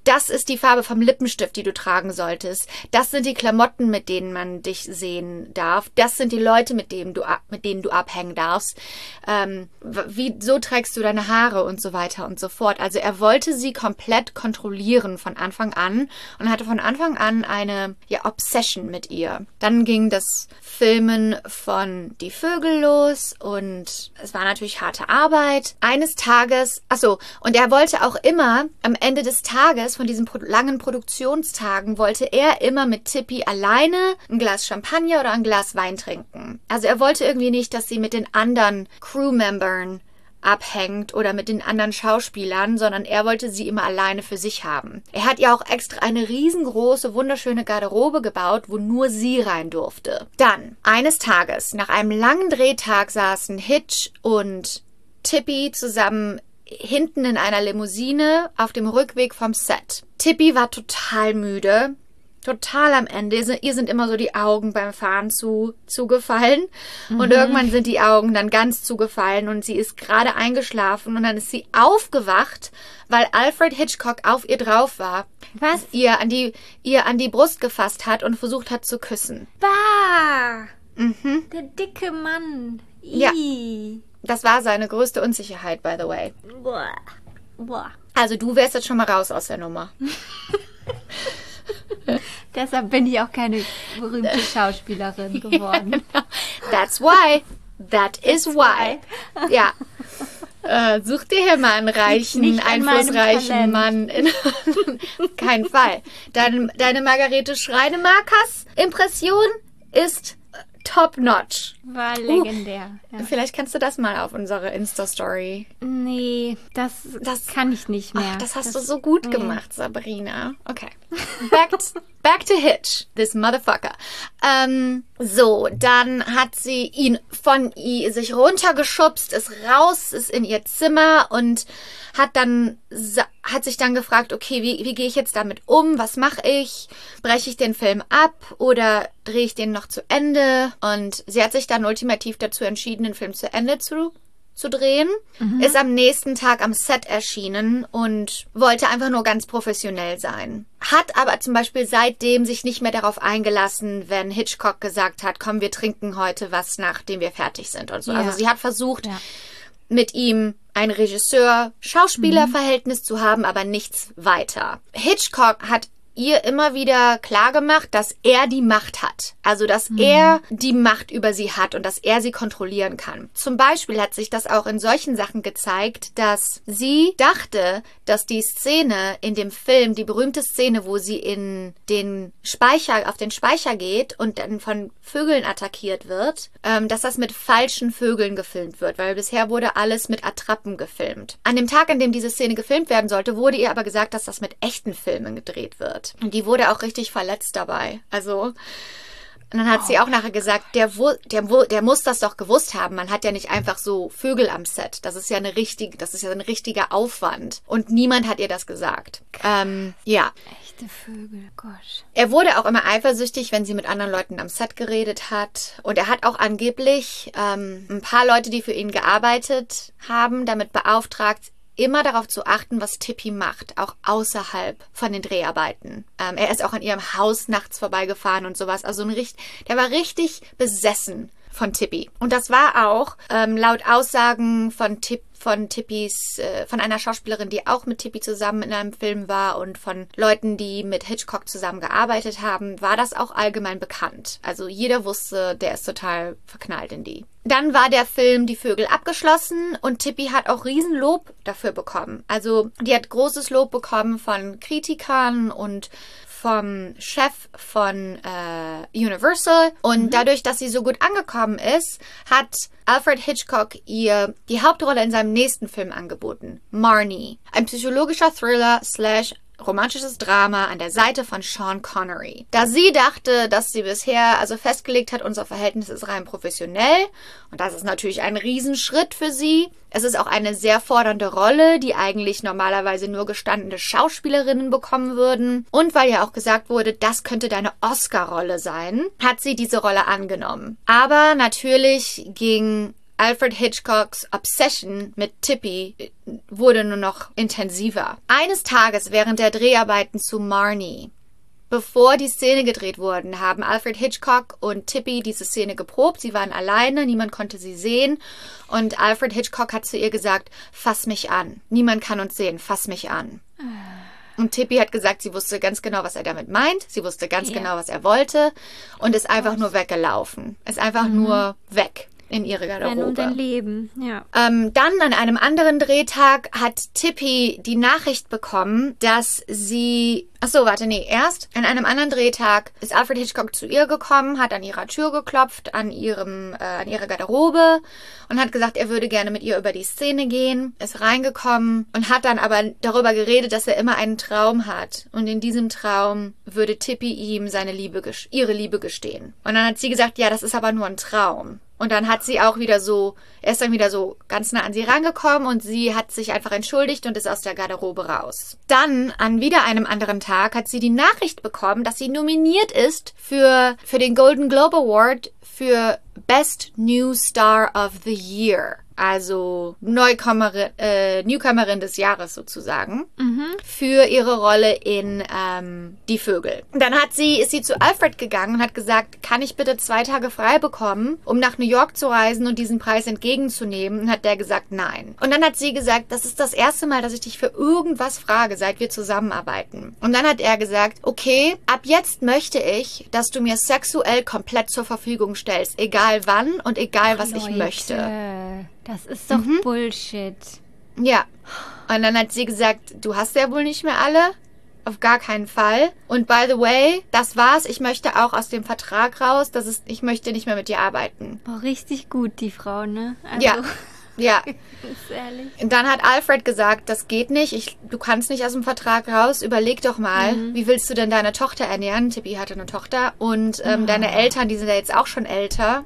das ist die Farbe vom Lippenstift, die du tragen solltest. Das sind die Klamotten, mit denen man dich sehen darf. Das sind die Leute, mit denen du, mit denen du abhängen darfst. Ähm, wie, so trägst du deine Haare und so weiter und so fort. Also er wollte sie komplett kontrollieren von Anfang an und hatte von Anfang an eine ja, Obsession mit ihr. Dann ging das Filmen von Die Vögel los und es war natürlich harte Arbeit. Eines Tages, achso, und er wollte auch immer am Ende des Tages, von diesen pro- langen Produktionstagen, wollte er immer mit Tippi alleine ein Glas Champagner oder ein Glas Wein trinken. Also er wollte irgendwie nicht, dass sie mit den anderen Crewmembern abhängt oder mit den anderen Schauspielern, sondern er wollte sie immer alleine für sich haben. Er hat ihr auch extra eine riesengroße, wunderschöne Garderobe gebaut, wo nur sie rein durfte. Dann, eines Tages, nach einem langen Drehtag saßen Hitch und Tippi zusammen hinten in einer Limousine auf dem Rückweg vom Set. Tippi war total müde. Total am Ende. Ihr sind immer so die Augen beim Fahren zu, zugefallen. Mhm. Und irgendwann sind die Augen dann ganz zugefallen und sie ist gerade eingeschlafen und dann ist sie aufgewacht, weil Alfred Hitchcock auf ihr drauf war. Was? Ihr an die, ihr an die Brust gefasst hat und versucht hat zu küssen. Bah! Mhm. Der dicke Mann. Ja. Ih. Das war seine größte Unsicherheit, by the way. Boah. Boah. Also du wärst jetzt schon mal raus aus der Nummer. Deshalb bin ich auch keine berühmte Schauspielerin geworden. Ja, that's why. That is why. Ja. Äh, such dir hier mal einen reichen, Nicht an meinem einflussreichen Talent. Mann. In kein Fall. Deine, deine Margarete Schreinemakers Impression ist top-notch. War legendär. Uh, ja. Vielleicht kannst du das mal auf unsere Insta-Story. Nee, das, das kann ich nicht mehr. Ach, das hast das, du so gut nee. gemacht, Sabrina. Okay. Back, to, back to Hitch, this motherfucker. Ähm, so, dann hat sie ihn von ihr sich runtergeschubst, ist raus, ist in ihr Zimmer und hat dann hat sich dann gefragt, okay, wie, wie gehe ich jetzt damit um? Was mache ich? Breche ich den Film ab oder drehe ich den noch zu Ende? Und sie hat sich dann ultimativ dazu entschieden, den Film zu Ende zu zu drehen, mhm. ist am nächsten Tag am Set erschienen und wollte einfach nur ganz professionell sein. Hat aber zum Beispiel seitdem sich nicht mehr darauf eingelassen, wenn Hitchcock gesagt hat, komm, wir trinken heute was, nachdem wir fertig sind und so. Ja. Also sie hat versucht, ja. mit ihm ein Regisseur-Schauspieler-Verhältnis mhm. zu haben, aber nichts weiter. Hitchcock hat ihr immer wieder klargemacht, dass er die Macht hat. Also, dass mhm. er die Macht über sie hat und dass er sie kontrollieren kann. Zum Beispiel hat sich das auch in solchen Sachen gezeigt, dass sie dachte, dass die Szene in dem Film, die berühmte Szene, wo sie in den Speicher, auf den Speicher geht und dann von Vögeln attackiert wird, ähm, dass das mit falschen Vögeln gefilmt wird, weil bisher wurde alles mit Attrappen gefilmt. An dem Tag, an dem diese Szene gefilmt werden sollte, wurde ihr aber gesagt, dass das mit echten Filmen gedreht wird. Und die wurde auch richtig verletzt dabei. Also, und dann hat oh, sie auch nachher gesagt, der, der, der muss das doch gewusst haben. Man hat ja nicht einfach so Vögel am Set. Das ist ja eine richtige, das ist ja ein richtiger Aufwand. Und niemand hat ihr das gesagt. Ähm, ja. Echte Vögel, Gott. Er wurde auch immer eifersüchtig, wenn sie mit anderen Leuten am Set geredet hat. Und er hat auch angeblich ähm, ein paar Leute, die für ihn gearbeitet haben, damit beauftragt, immer darauf zu achten, was Tippi macht, auch außerhalb von den Dreharbeiten. Ähm, er ist auch an ihrem Haus nachts vorbeigefahren und sowas. Also ein richtig, der war richtig besessen von Tippi. Und das war auch ähm, laut Aussagen von Tipp von Tippis, äh, von einer Schauspielerin, die auch mit Tippi zusammen in einem Film war und von Leuten, die mit Hitchcock zusammen gearbeitet haben, war das auch allgemein bekannt. Also jeder wusste, der ist total verknallt in die. Dann war der Film Die Vögel abgeschlossen und Tippi hat auch Riesenlob dafür bekommen. Also die hat großes Lob bekommen von Kritikern und vom Chef von äh, Universal. Und mhm. dadurch, dass sie so gut angekommen ist, hat Alfred Hitchcock ihr die Hauptrolle in seinem nächsten Film angeboten. Marnie. Ein psychologischer Thriller slash romantisches Drama an der Seite von Sean Connery. Da sie dachte, dass sie bisher also festgelegt hat, unser Verhältnis ist rein professionell und das ist natürlich ein Riesenschritt für sie. Es ist auch eine sehr fordernde Rolle, die eigentlich normalerweise nur gestandene Schauspielerinnen bekommen würden. Und weil ja auch gesagt wurde, das könnte deine Oscar-Rolle sein, hat sie diese Rolle angenommen. Aber natürlich ging Alfred Hitchcocks Obsession mit Tippi wurde nur noch intensiver. Eines Tages während der Dreharbeiten zu Marnie, bevor die Szene gedreht wurden, haben Alfred Hitchcock und Tippi diese Szene geprobt. Sie waren alleine, niemand konnte sie sehen. Und Alfred Hitchcock hat zu ihr gesagt, fass mich an. Niemand kann uns sehen, fass mich an. Und Tippi hat gesagt, sie wusste ganz genau, was er damit meint. Sie wusste ganz ja. genau, was er wollte. Und ist einfach nur weggelaufen. Ist einfach mhm. nur weg. In ihre Garderobe. Um dein Leben, ja. Ähm, dann an einem anderen Drehtag hat Tippi die Nachricht bekommen, dass sie... Achso, warte, nee, erst an einem anderen Drehtag ist Alfred Hitchcock zu ihr gekommen, hat an ihrer Tür geklopft, an ihrem, äh, an ihrer Garderobe und hat gesagt, er würde gerne mit ihr über die Szene gehen, ist reingekommen und hat dann aber darüber geredet, dass er immer einen Traum hat und in diesem Traum würde Tippi ihm seine Liebe, ihre Liebe gestehen. Und dann hat sie gesagt, ja, das ist aber nur ein Traum. Und dann hat sie auch wieder so, er ist dann wieder so ganz nah an sie rangekommen und sie hat sich einfach entschuldigt und ist aus der Garderobe raus. Dann, an wieder einem anderen Tag, hat sie die Nachricht bekommen, dass sie nominiert ist für, für den Golden Globe Award für Best New Star of the Year. Also Neukommerin, äh, Newcomerin des Jahres sozusagen, mhm. für ihre Rolle in ähm, Die Vögel. Dann hat sie, ist sie zu Alfred gegangen und hat gesagt, kann ich bitte zwei Tage frei bekommen, um nach New York zu reisen und diesen Preis entgegenzunehmen? Und hat der gesagt, nein. Und dann hat sie gesagt, das ist das erste Mal, dass ich dich für irgendwas frage, seit wir zusammenarbeiten. Und dann hat er gesagt, okay, ab jetzt möchte ich, dass du mir sexuell komplett zur Verfügung stellst, egal wann und egal, was Leute. ich möchte. Das ist doch mhm. Bullshit. Ja. Und dann hat sie gesagt, du hast ja wohl nicht mehr alle. Auf gar keinen Fall. Und by the way, das war's. Ich möchte auch aus dem Vertrag raus. Das ist, ich möchte nicht mehr mit dir arbeiten. Boah, richtig gut, die Frau, ne? Also, ja. Ja. Ist ehrlich. Und dann hat Alfred gesagt, das geht nicht. Ich, du kannst nicht aus dem Vertrag raus. Überleg doch mal, mhm. wie willst du denn deine Tochter ernähren? Tippi hatte eine Tochter. Und ähm, oh. deine Eltern, die sind ja jetzt auch schon älter.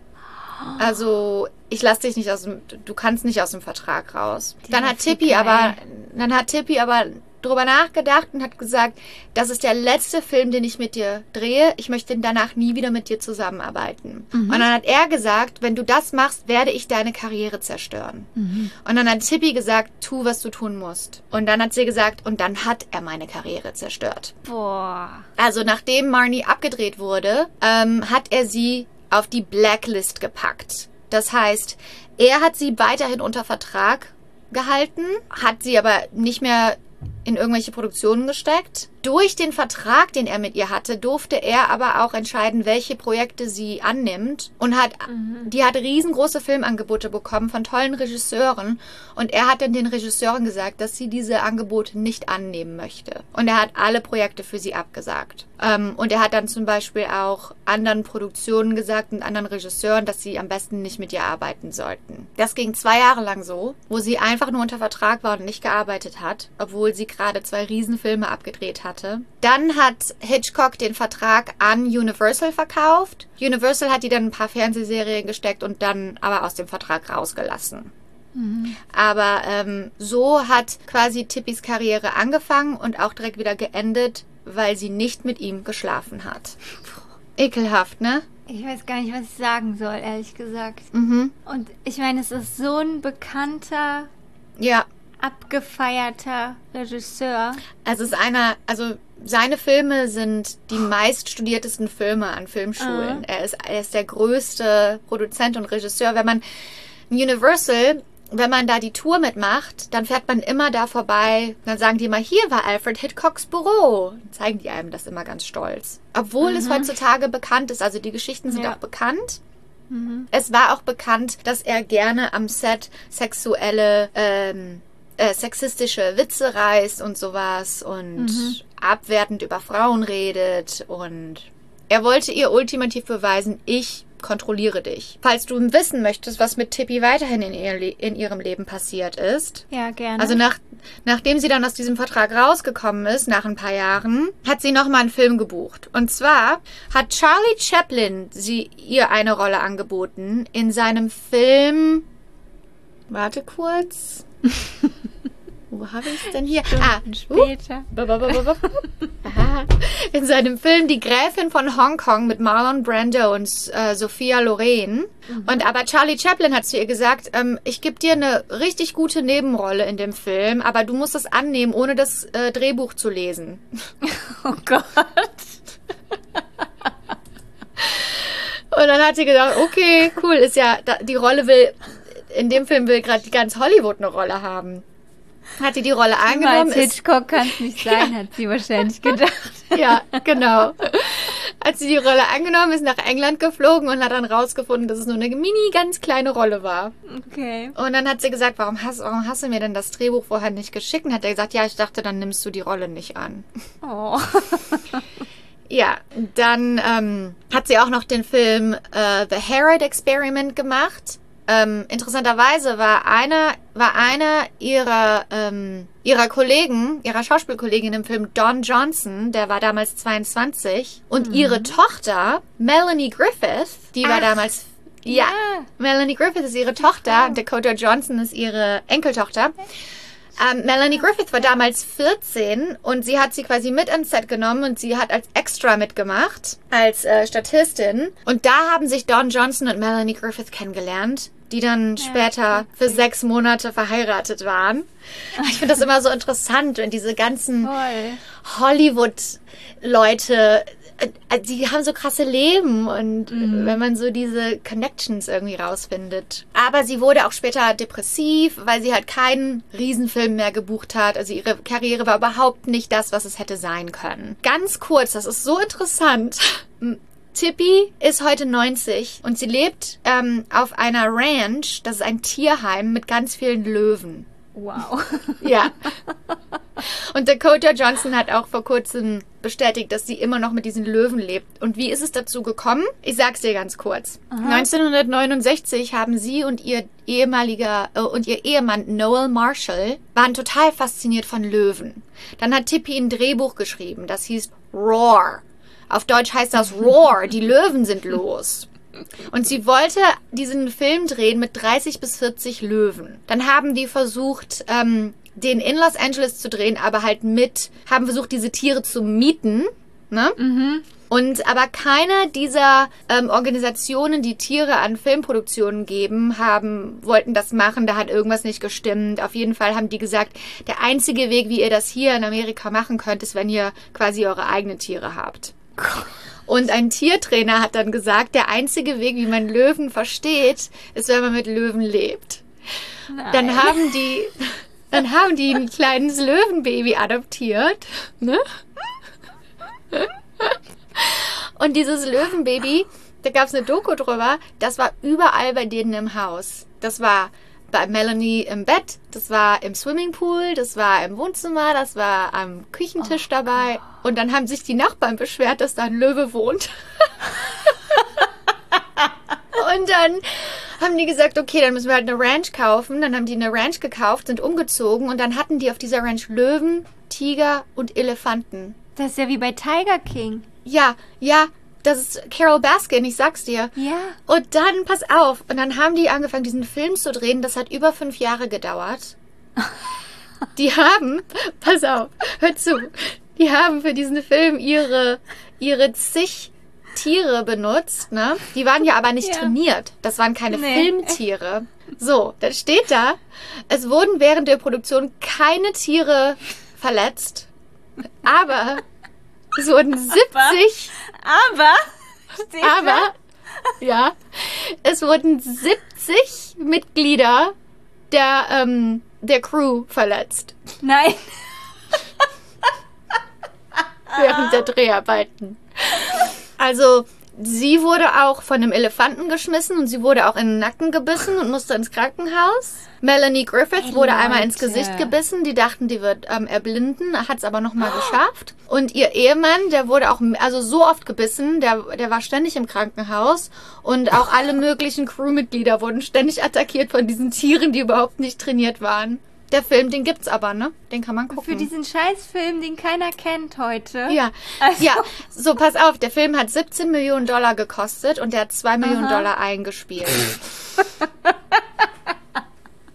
Also, ich lass dich nicht aus dem, du kannst nicht aus dem Vertrag raus. Die dann hat Tippi aber, dann hat Tippi aber drüber nachgedacht und hat gesagt, das ist der letzte Film, den ich mit dir drehe. Ich möchte danach nie wieder mit dir zusammenarbeiten. Mhm. Und dann hat er gesagt, wenn du das machst, werde ich deine Karriere zerstören. Mhm. Und dann hat Tippi gesagt, tu, was du tun musst. Und dann hat sie gesagt, und dann hat er meine Karriere zerstört. Boah. Also, nachdem Marnie abgedreht wurde, ähm, hat er sie auf die Blacklist gepackt. Das heißt, er hat sie weiterhin unter Vertrag gehalten, hat sie aber nicht mehr in irgendwelche Produktionen gesteckt. Durch den Vertrag, den er mit ihr hatte, durfte er aber auch entscheiden, welche Projekte sie annimmt und hat, mhm. die hat riesengroße Filmangebote bekommen von tollen Regisseuren und er hat dann den Regisseuren gesagt, dass sie diese Angebote nicht annehmen möchte. Und er hat alle Projekte für sie abgesagt. Ähm, und er hat dann zum Beispiel auch anderen Produktionen gesagt und anderen Regisseuren, dass sie am besten nicht mit ihr arbeiten sollten. Das ging zwei Jahre lang so, wo sie einfach nur unter Vertrag war und nicht gearbeitet hat, obwohl sie gerade zwei Riesenfilme abgedreht hatte. Dann hat Hitchcock den Vertrag an Universal verkauft. Universal hat die dann ein paar Fernsehserien gesteckt und dann aber aus dem Vertrag rausgelassen. Mhm. Aber ähm, so hat quasi Tippis Karriere angefangen und auch direkt wieder geendet, weil sie nicht mit ihm geschlafen hat. Ekelhaft, ne? Ich weiß gar nicht, was ich sagen soll, ehrlich gesagt. Mhm. Und ich meine, es ist so ein bekannter... Ja. abgefeierter Regisseur. Also es ist einer, also seine Filme sind die meiststudiertesten Filme an Filmschulen. Uh. Er ist, er ist der größte Produzent und Regisseur. Wenn man Universal, wenn man da die Tour mitmacht, dann fährt man immer da vorbei. Dann sagen die immer, hier war Alfred Hitchcocks Büro. Dann zeigen die einem das immer ganz stolz. Obwohl mhm. es heutzutage bekannt ist, also die Geschichten sind ja. auch bekannt. Mhm. Es war auch bekannt, dass er gerne am Set sexuelle ähm, Äh, sexistische Witze reißt und sowas und mhm. abwertend über Frauen redet und er wollte ihr ultimativ beweisen, ich kontrolliere dich. Falls du wissen möchtest, was mit Tippi weiterhin in, ihr Le- in ihrem Leben passiert ist. Ja, gerne. Also nach, nachdem sie dann aus diesem Vertrag rausgekommen ist, nach ein paar Jahren, hat sie nochmal einen Film gebucht. Und zwar hat Charlie Chaplin sie ihr eine Rolle angeboten in seinem Film... Warte kurz... Wo habe ich es denn hier? Stunden ah, später. Uh, Aha. In seinem Film Die Gräfin von Hongkong mit Marlon Brando und äh, Sophia Loren. Mhm. Und aber Charlie Chaplin hat zu ihr gesagt, ähm, ich gebe dir eine richtig gute Nebenrolle in dem Film, aber du musst es annehmen, ohne das äh, Drehbuch zu lesen. Oh Gott. Und dann hat sie gesagt, okay, cool, ist ja, die Rolle will, in dem Film will gerade ganz Hollywood eine Rolle haben. Hat sie die Rolle angenommen. Als Hitchcock kann es nicht sein, ja. hat sie wahrscheinlich gedacht. Ja, genau. Hat sie die Rolle angenommen, ist nach England geflogen und hat dann rausgefunden, dass es nur eine mini, ganz kleine Rolle war. Okay. Und dann hat sie gesagt, warum hast, warum hast du mir denn das Drehbuch vorher nicht geschickt? Und hat er gesagt, ja, ich dachte, dann nimmst du die Rolle nicht an. Oh. Ja, dann ähm, hat sie auch noch den Film äh, The Herod Experiment gemacht. Ähm, interessanterweise war einer, war einer ihrer, ähm, ihrer Kollegen, ihrer Schauspielkollegin im Film Don Johnson, der war damals zweiundzwanzig. Und mhm. ihre Tochter, Melanie Griffith, die Ach, war damals... Ja, ja, Melanie Griffith ist ihre Tochter und Dakota Johnson ist ihre Enkeltochter. Ähm, Melanie Griffith war damals vierzehn und sie hat sie quasi mit ans Set genommen und sie hat als Extra mitgemacht, als äh, Statistin. Und da haben sich Don Johnson und Melanie Griffith kennengelernt, die dann ja, später okay. für sechs Monate verheiratet waren. Ich finde das immer so interessant, wenn diese ganzen Hollywood-Leute, die haben so krasse Leben und mhm. wenn man so diese Connections irgendwie rausfindet. Aber sie wurde auch später depressiv, weil sie halt keinen Riesenfilm mehr gebucht hat. Also ihre Karriere war überhaupt nicht das, was es hätte sein können. Ganz kurz, das ist so interessant. Tippi ist heute neunzig und sie lebt ähm, auf einer Ranch, das ist ein Tierheim mit ganz vielen Löwen. Wow. Ja. Und Dakota Johnson hat auch vor kurzem bestätigt, dass sie immer noch mit diesen Löwen lebt. Und wie ist es dazu gekommen? Ich sag's dir ganz kurz. Aha. neunzehnhundertneunundsechzig haben sie und ihr ehemaliger äh, und ihr Ehemann Noel Marshall waren total fasziniert von Löwen. Dann hat Tippi ein Drehbuch geschrieben, das hieß Roar. Auf Deutsch heißt das Roar, die Löwen sind los. Und sie wollte diesen Film drehen mit dreißig bis vierzig Löwen. Dann haben die versucht, ähm, den in Los Angeles zu drehen, aber halt mit, haben versucht, diese Tiere zu mieten, ne? Mhm. Und aber keine dieser ähm, Organisationen, die Tiere an Filmproduktionen geben, haben, wollten das machen, da hat irgendwas nicht gestimmt. Auf jeden Fall haben die gesagt, der einzige Weg, wie ihr das hier in Amerika machen könnt, ist, wenn ihr quasi eure eigenen Tiere habt. Und ein Tiertrainer hat dann gesagt, der einzige Weg, wie man Löwen versteht, ist, wenn man mit Löwen lebt. Nein. Dann haben die, dann haben die ein kleines Löwenbaby adoptiert, ne? Und dieses Löwenbaby, da gab es eine Doku drüber, das war überall bei denen im Haus. Das war bei Melanie im Bett, das war im Swimmingpool, das war im Wohnzimmer, das war am Küchentisch oh, dabei. God. Und dann haben sich die Nachbarn beschwert, dass da ein Löwe wohnt. Und dann haben die gesagt, okay, dann müssen wir halt eine Ranch kaufen. Dann haben die eine Ranch gekauft, sind umgezogen und dann hatten die auf dieser Ranch Löwen, Tiger und Elefanten. Das ist ja wie bei Tiger King. Ja, ja. Das ist Carol Baskin, ich sag's dir. Ja. Und dann, pass auf, und dann haben die angefangen, diesen Film zu drehen. Das hat über fünf Jahre gedauert. Die haben, pass auf, hör zu, die haben für diesen Film ihre, ihre zig Tiere benutzt, ne? Die waren ja aber nicht ja. trainiert. Das waren keine nee. Filmtiere. So, dann steht da, es wurden während der Produktion keine Tiere verletzt, aber es wurden siebzig... Aber, aber, aber ja, es wurden siebzig Mitglieder der, ähm, der Crew verletzt. Nein. Während der Dreharbeiten. Also, sie wurde auch von einem Elefanten geschmissen und sie wurde auch in den Nacken gebissen und musste ins Krankenhaus. Melanie Griffith hey, wurde Leute. einmal ins Gesicht gebissen. Die dachten, die wird ähm, erblinden, hat es aber nochmal oh. geschafft. Und ihr Ehemann, der wurde auch also so oft gebissen, der, der war ständig im Krankenhaus. Und auch alle möglichen Crewmitglieder wurden ständig attackiert von diesen Tieren, die überhaupt nicht trainiert waren. Der Film, den gibt's aber, ne? Den kann man gucken. Für diesen Scheißfilm, den keiner kennt heute. Ja, also. ja. So, pass auf, der Film hat siebzehn Millionen Dollar gekostet und der hat zwei Millionen Dollar eingespielt.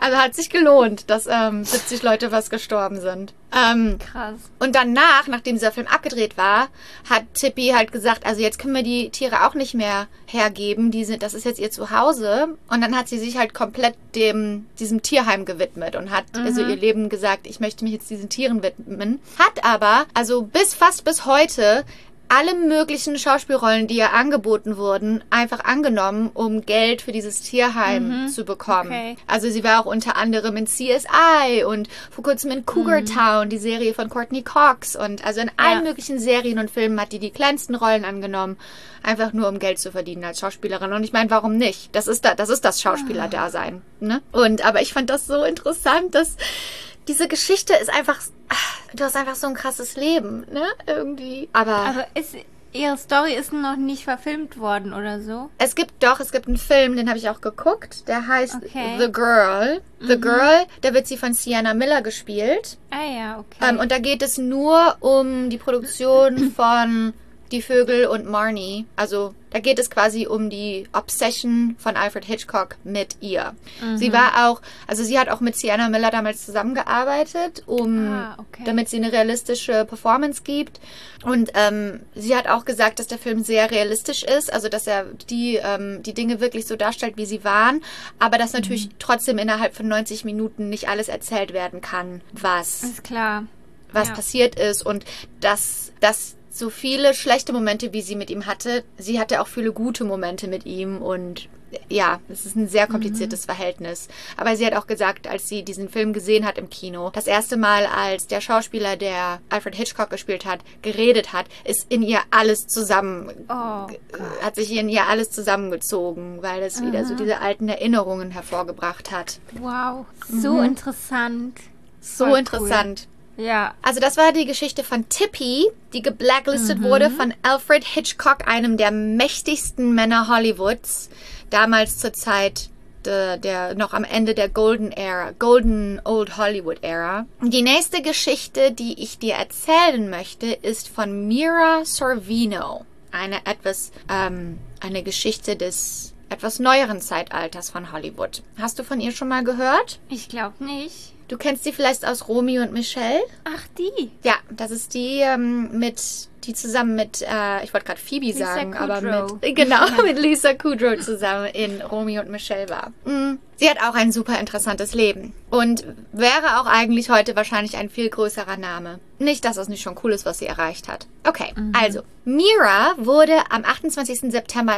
Also hat sich gelohnt, dass ähm, siebzig Leute fast gestorben sind. Ähm, Krass. Und danach, nachdem dieser Film abgedreht war, hat Tippi halt gesagt, also jetzt können wir die Tiere auch nicht mehr hergeben. Die sind, das ist jetzt ihr Zuhause. Und dann hat sie sich halt komplett dem diesem Tierheim gewidmet und hat mhm. also ihr Leben gesagt, ich möchte mich jetzt diesen Tieren widmen. Hat aber, also bis fast bis heute, alle möglichen Schauspielrollen, die ihr angeboten wurden, einfach angenommen, um Geld für dieses Tierheim mhm. zu bekommen. Okay. Also sie war auch unter anderem in C S I und vor kurzem in Cougar mhm. Town, die Serie von Courtney Cox. Und also in allen ja. möglichen Serien und Filmen hat die die kleinsten Rollen angenommen, einfach nur um Geld zu verdienen als Schauspielerin. Und ich meine, warum nicht? Das ist, da, das, ist das Schauspielerdasein. Ne? Und aber ich fand das so interessant, dass diese Geschichte ist einfach, du hast einfach so ein krasses Leben, ne, irgendwie. Aber, Aber ist, ihre Story ist noch nicht verfilmt worden oder so? Es gibt doch, es gibt einen Film, den habe ich auch geguckt, der heißt okay. The Girl. The mhm. Girl, da wird sie von Sienna Miller gespielt. Ah ja, okay. Ähm, und da geht es nur um die Produktion von Die Vögel und Marnie. Also da geht es quasi um die Obsession von Alfred Hitchcock mit ihr. Mhm. Sie war auch, also sie hat auch mit Sienna Miller damals zusammengearbeitet, um, ah, okay. damit sie eine realistische Performance gibt. Und ähm, sie hat auch gesagt, dass der Film sehr realistisch ist, also dass er die, ähm, die Dinge wirklich so darstellt, wie sie waren, aber dass natürlich mhm. trotzdem innerhalb von neunzig Minuten nicht alles erzählt werden kann, was, ist klar. was ja. passiert ist und dass, dass so viele schlechte Momente, wie sie mit ihm hatte, sie hatte auch viele gute Momente mit ihm und ja, es ist ein sehr kompliziertes mhm. Verhältnis. Aber sie hat auch gesagt, als sie diesen Film gesehen hat im Kino, das erste Mal, als der Schauspieler, der Alfred Hitchcock gespielt hat, geredet hat, ist in ihr alles zusammen, oh, hat sich in ihr alles zusammengezogen, weil es mhm. wieder so diese alten Erinnerungen hervorgebracht hat. Wow, so mhm. interessant. So Voll interessant. Cool. Ja. Also das war die Geschichte von Tippi, die geblacklistet mhm. wurde von Alfred Hitchcock, einem der mächtigsten Männer Hollywoods, damals zur Zeit der, der noch am Ende der Golden Era, Golden Old Hollywood Era. Die nächste Geschichte, die ich dir erzählen möchte, ist von Mira Sorvino, eine etwas ähm, eine Geschichte des etwas neueren Zeitalters von Hollywood. Hast du von ihr schon mal gehört? Ich glaube nicht. Du kennst sie vielleicht aus Romy und Michelle? Ach, die? Ja, das ist die ähm, mit, die zusammen mit, äh, ich wollte gerade Phoebe Lisa sagen, Kudrow. aber mit, genau, mit Lisa Kudrow zusammen in Romy und Michelle war. Mhm. Sie hat auch ein super interessantes Leben und wäre auch eigentlich heute wahrscheinlich ein viel größerer Name. Nicht, dass das nicht schon cool ist, was sie erreicht hat. Okay, mhm. also, Mira wurde am achtundzwanzigsten September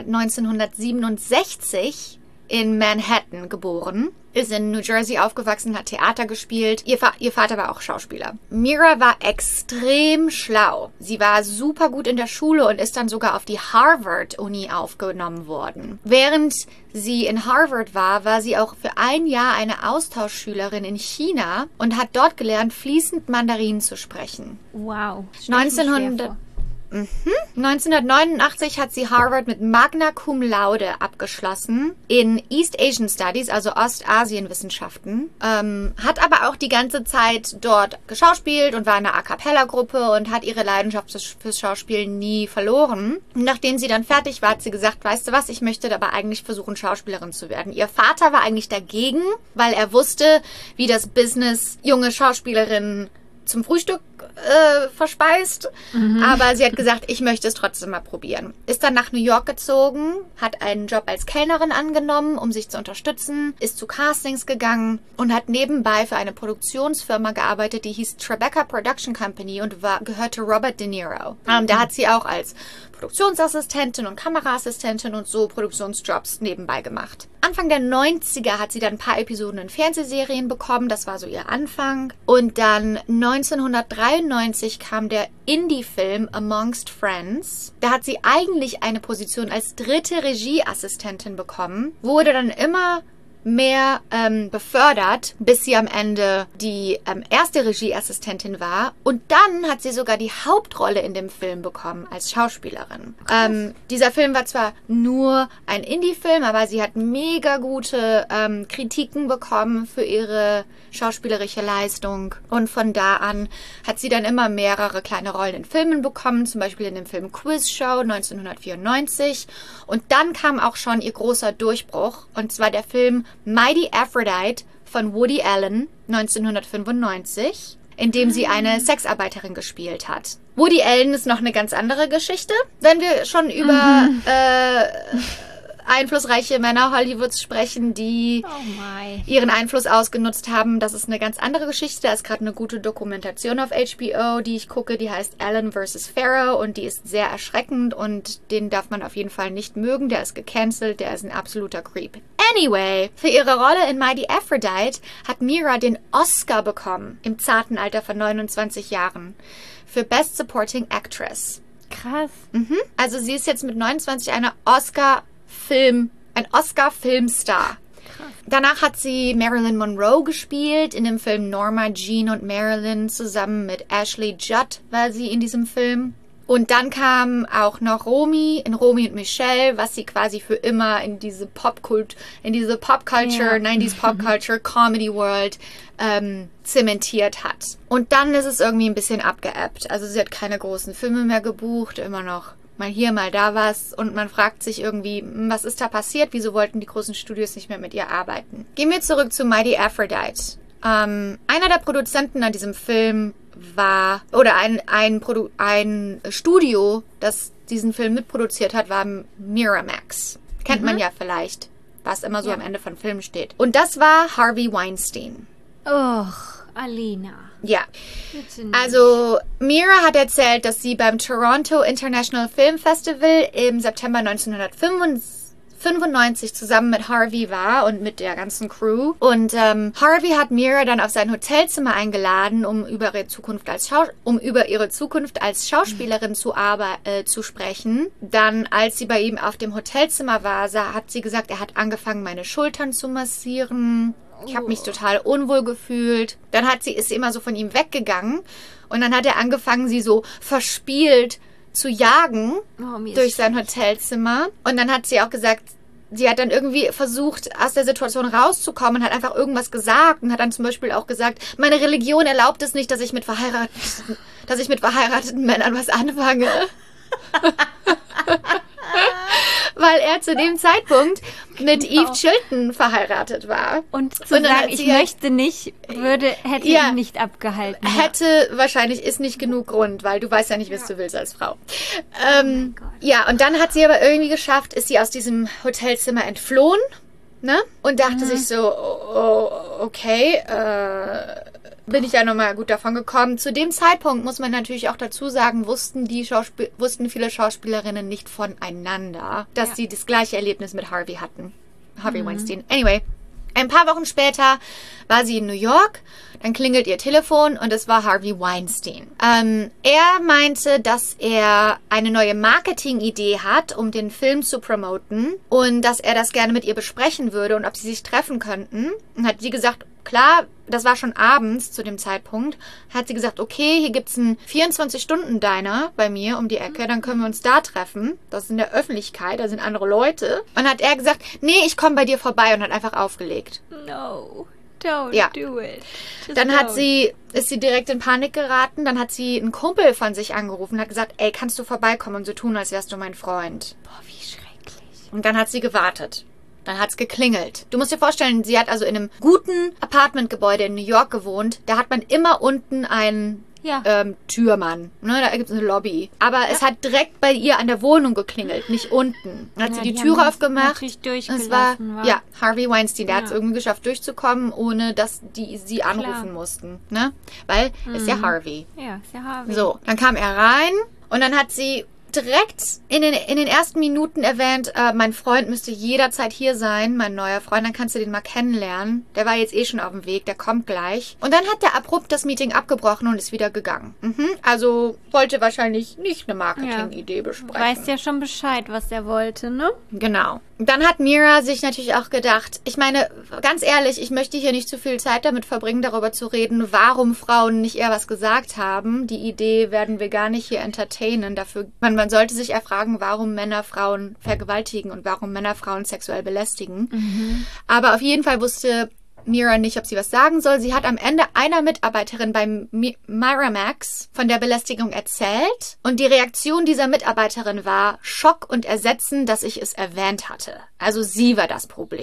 neunzehnhundertsiebenundsechzig in Manhattan geboren, ist in New Jersey aufgewachsen, hat Theater gespielt. Ihr, Fa- ihr Vater war auch Schauspieler. Mira war extrem schlau. Sie war super gut in der Schule und ist dann sogar auf die Harvard-Uni aufgenommen worden. Während sie in Harvard war, war sie auch für ein Jahr eine Austauschschülerin in China und hat dort gelernt, fließend Mandarin zu sprechen. Wow. neunzehnhundert Mhm. neunzehnhundertneunundachtzig hat sie Harvard mit Magna Cum Laude abgeschlossen in East Asian Studies, also Ostasienwissenschaften. Ähm, hat aber auch die ganze Zeit dort geschauspielt und war in einer A-Cappella-Gruppe und hat ihre Leidenschaft fürs Schauspiel nie verloren. Nachdem sie dann fertig war, hat sie gesagt, weißt du was, ich möchte aber eigentlich versuchen, Schauspielerin zu werden. Ihr Vater war eigentlich dagegen, weil er wusste, wie das Business junge Schauspielerinnen zum Frühstück äh, verspeist. Mhm. Aber sie hat gesagt, ich möchte es trotzdem mal probieren. Ist dann nach New York gezogen, hat einen Job als Kellnerin angenommen, um sich zu unterstützen, ist zu Castings gegangen und hat nebenbei für eine Produktionsfirma gearbeitet, die hieß Tribeca Production Company und war, gehörte Robert De Niro. Mhm. Ähm, da hat sie auch als Produktionsassistentin und Kameraassistentin und so Produktionsjobs nebenbei gemacht. Anfang der neunziger hat sie dann ein paar Episoden in Fernsehserien bekommen, das war so ihr Anfang. Und dann neunzehnhundertdreiundneunzig kam der Indie-Film Amongst Friends. Da hat sie eigentlich eine Position als dritte Regieassistentin bekommen, wurde dann immer mehr ähm, befördert, bis sie am Ende die ähm, erste Regieassistentin war. Und dann hat sie sogar die Hauptrolle in dem Film bekommen als Schauspielerin. Ähm, dieser Film war zwar nur ein Indie-Film, aber sie hat mega gute ähm, Kritiken bekommen für ihre schauspielerische Leistung. Und von da an hat sie dann immer mehrere kleine Rollen in Filmen bekommen, zum Beispiel in dem Film Quiz Show neunzehnhundertvierundneunzig. Und dann kam auch schon ihr großer Durchbruch, und zwar der Film Mighty Aphrodite von Woody Allen neunzehnhundertfünfundneunzig, in dem sie eine Sexarbeiterin gespielt hat. Woody Allen ist noch eine ganz andere Geschichte. Wenn wir schon über mhm. äh, einflussreiche Männer Hollywoods sprechen, die oh ihren Einfluss ausgenutzt haben, das ist eine ganz andere Geschichte. Da ist gerade eine gute Dokumentation auf H B O, die ich gucke, die heißt Allen versus Farrow und die ist sehr erschreckend und den darf man auf jeden Fall nicht mögen. Der ist gecancelt, der ist ein absoluter Creep. Anyway, für ihre Rolle in Mighty Aphrodite hat Mira den Oscar bekommen, im zarten Alter von neunundzwanzig Jahren, für Best Supporting Actress. Krass. Mhm. Also sie ist jetzt mit neunundzwanzig eine Oscar- Film, ein Oscar-Filmstar. Danach hat sie Marilyn Monroe gespielt in dem Film Norma Jean und Marilyn. Zusammen mit Ashley Judd war sie in diesem Film. Und dann kam auch noch Romy in Romy und Michelle, was sie quasi für immer in diese Popkult, in diese Popculture, ja. neunziger Popculture, Comedy World ähm, zementiert hat. Und dann ist es irgendwie ein bisschen abgeebbt. Also sie hat keine großen Filme mehr gebucht, immer noch mal hier, mal da was. Und man fragt sich irgendwie, was ist da passiert? Wieso wollten die großen Studios nicht mehr mit ihr arbeiten? Gehen wir zurück zu Mighty Aphrodite. Ähm, einer der Produzenten an diesem Film war, oder ein, ein, Produ- ein Studio, das diesen Film mitproduziert hat, war Miramax. Kennt mhm. man ja vielleicht, was immer so ja. am Ende von Filmen steht. Und das war Harvey Weinstein. Och, Alina. Ja, also Mira hat erzählt, dass sie beim Toronto International Film Festival im September neunzehnhundertfünfundneunzig zusammen mit Harvey war und mit der ganzen Crew. Und ähm, Harvey hat Mira dann auf sein Hotelzimmer eingeladen, um über ihre Zukunft als, Schau- um über ihre Zukunft als Schauspielerin zu, arbe- äh, zu sprechen. Dann, als sie bei ihm auf dem Hotelzimmer war, sah, hat sie gesagt, er hat angefangen, meine Schultern zu massieren. Ich habe mich total unwohl gefühlt. Dann hat sie, ist sie immer so von ihm weggegangen. Und dann hat er angefangen, sie so verspielt zu jagen oh, durch sein Hotelzimmer. Und dann hat sie auch gesagt, sie hat dann irgendwie versucht, aus der Situation rauszukommen und hat einfach irgendwas gesagt. Und hat dann zum Beispiel auch gesagt, meine Religion erlaubt es nicht, dass ich mit verheirateten, dass ich mit verheirateten Männern was anfange. Weil er zu dem Zeitpunkt mit genau. Eve Chilton verheiratet war. Und zu und sagen, ich möchte nicht, würde, hätte ja, ihn nicht abgehalten. Hätte ja. wahrscheinlich, ist nicht genug Grund, weil du weißt ja nicht, was ja. du willst als Frau. Ähm, oh ja, und dann hat sie aber irgendwie geschafft, ist sie aus diesem Hotelzimmer entflohen, ne? Und dachte mhm. sich so, oh, okay, äh, bin ich ja nochmal gut davon gekommen. Zu dem Zeitpunkt, muss man natürlich auch dazu sagen, wussten die Schauspiel- wussten viele Schauspielerinnen nicht voneinander, dass ja. sie das gleiche Erlebnis mit Harvey hatten. Harvey mhm. Weinstein. Anyway, ein paar Wochen später war sie in New York, dann klingelt ihr Telefon und es war Harvey Weinstein. Ähm, er meinte, dass er eine neue Marketingidee hat, um den Film zu promoten und dass er das gerne mit ihr besprechen würde und ob sie sich treffen könnten. Und hat sie gesagt, klar, das war schon abends zu dem Zeitpunkt, hat sie gesagt, okay, hier gibt's einen vierundzwanzig-Stunden-Diner bei mir um die Ecke, dann können wir uns da treffen. Das ist in der Öffentlichkeit, da sind andere Leute. Und hat er gesagt, nee, ich komme bei dir vorbei und hat einfach aufgelegt. No, don't ja. do it. Just dann don't. hat sie, ist sie direkt in Panik geraten, dann hat sie einen Kumpel von sich angerufen und hat gesagt, ey, kannst du vorbeikommen und so tun, als wärst du mein Freund. Boah, wie schrecklich. Und dann hat sie gewartet. Dann hat's geklingelt. Du musst dir vorstellen, sie hat also in einem guten Apartmentgebäude in New York gewohnt. Da hat man immer unten einen ja. ähm, Türmann. Ne, da gibt's eine Lobby. Aber ja. es hat direkt bei ihr an der Wohnung geklingelt, nicht unten. Dann hat ja, sie die, die Türe aufgemacht. Es war, war ja Harvey Weinstein. Der ja. hat es irgendwie geschafft, durchzukommen, ohne dass die sie anrufen Klar. mussten. Ne? Weil mhm. ist ja Harvey. Ja, ist ja Harvey. So, dann kam er rein und dann hat sie direkt in den, in den ersten Minuten erwähnt, äh, mein Freund müsste jederzeit hier sein, mein neuer Freund, dann kannst du den mal kennenlernen. Der war jetzt eh schon auf dem Weg, der kommt gleich. Und dann hat der abrupt das Meeting abgebrochen und ist wieder gegangen. Mhm. Also wollte wahrscheinlich nicht eine Marketingidee ja. besprechen. Weißt ja schon Bescheid, was er wollte, ne? Genau. Dann hat Mira sich natürlich auch gedacht, ich meine, ganz ehrlich, ich möchte hier nicht zu viel Zeit damit verbringen, darüber zu reden, warum Frauen nicht eher was gesagt haben. Die Idee werden wir gar nicht hier entertainen. Dafür, man, man sollte sich erfragen, warum Männer Frauen vergewaltigen und warum Männer Frauen sexuell belästigen. Mhm. Aber auf jeden Fall wusste Mira nicht, ob sie was sagen soll. Sie hat am Ende einer Mitarbeiterin beim Miramax von der Belästigung erzählt. Und die Reaktion dieser Mitarbeiterin war Schock und Ersetzen, dass ich es erwähnt hatte. Also sie war das Problem.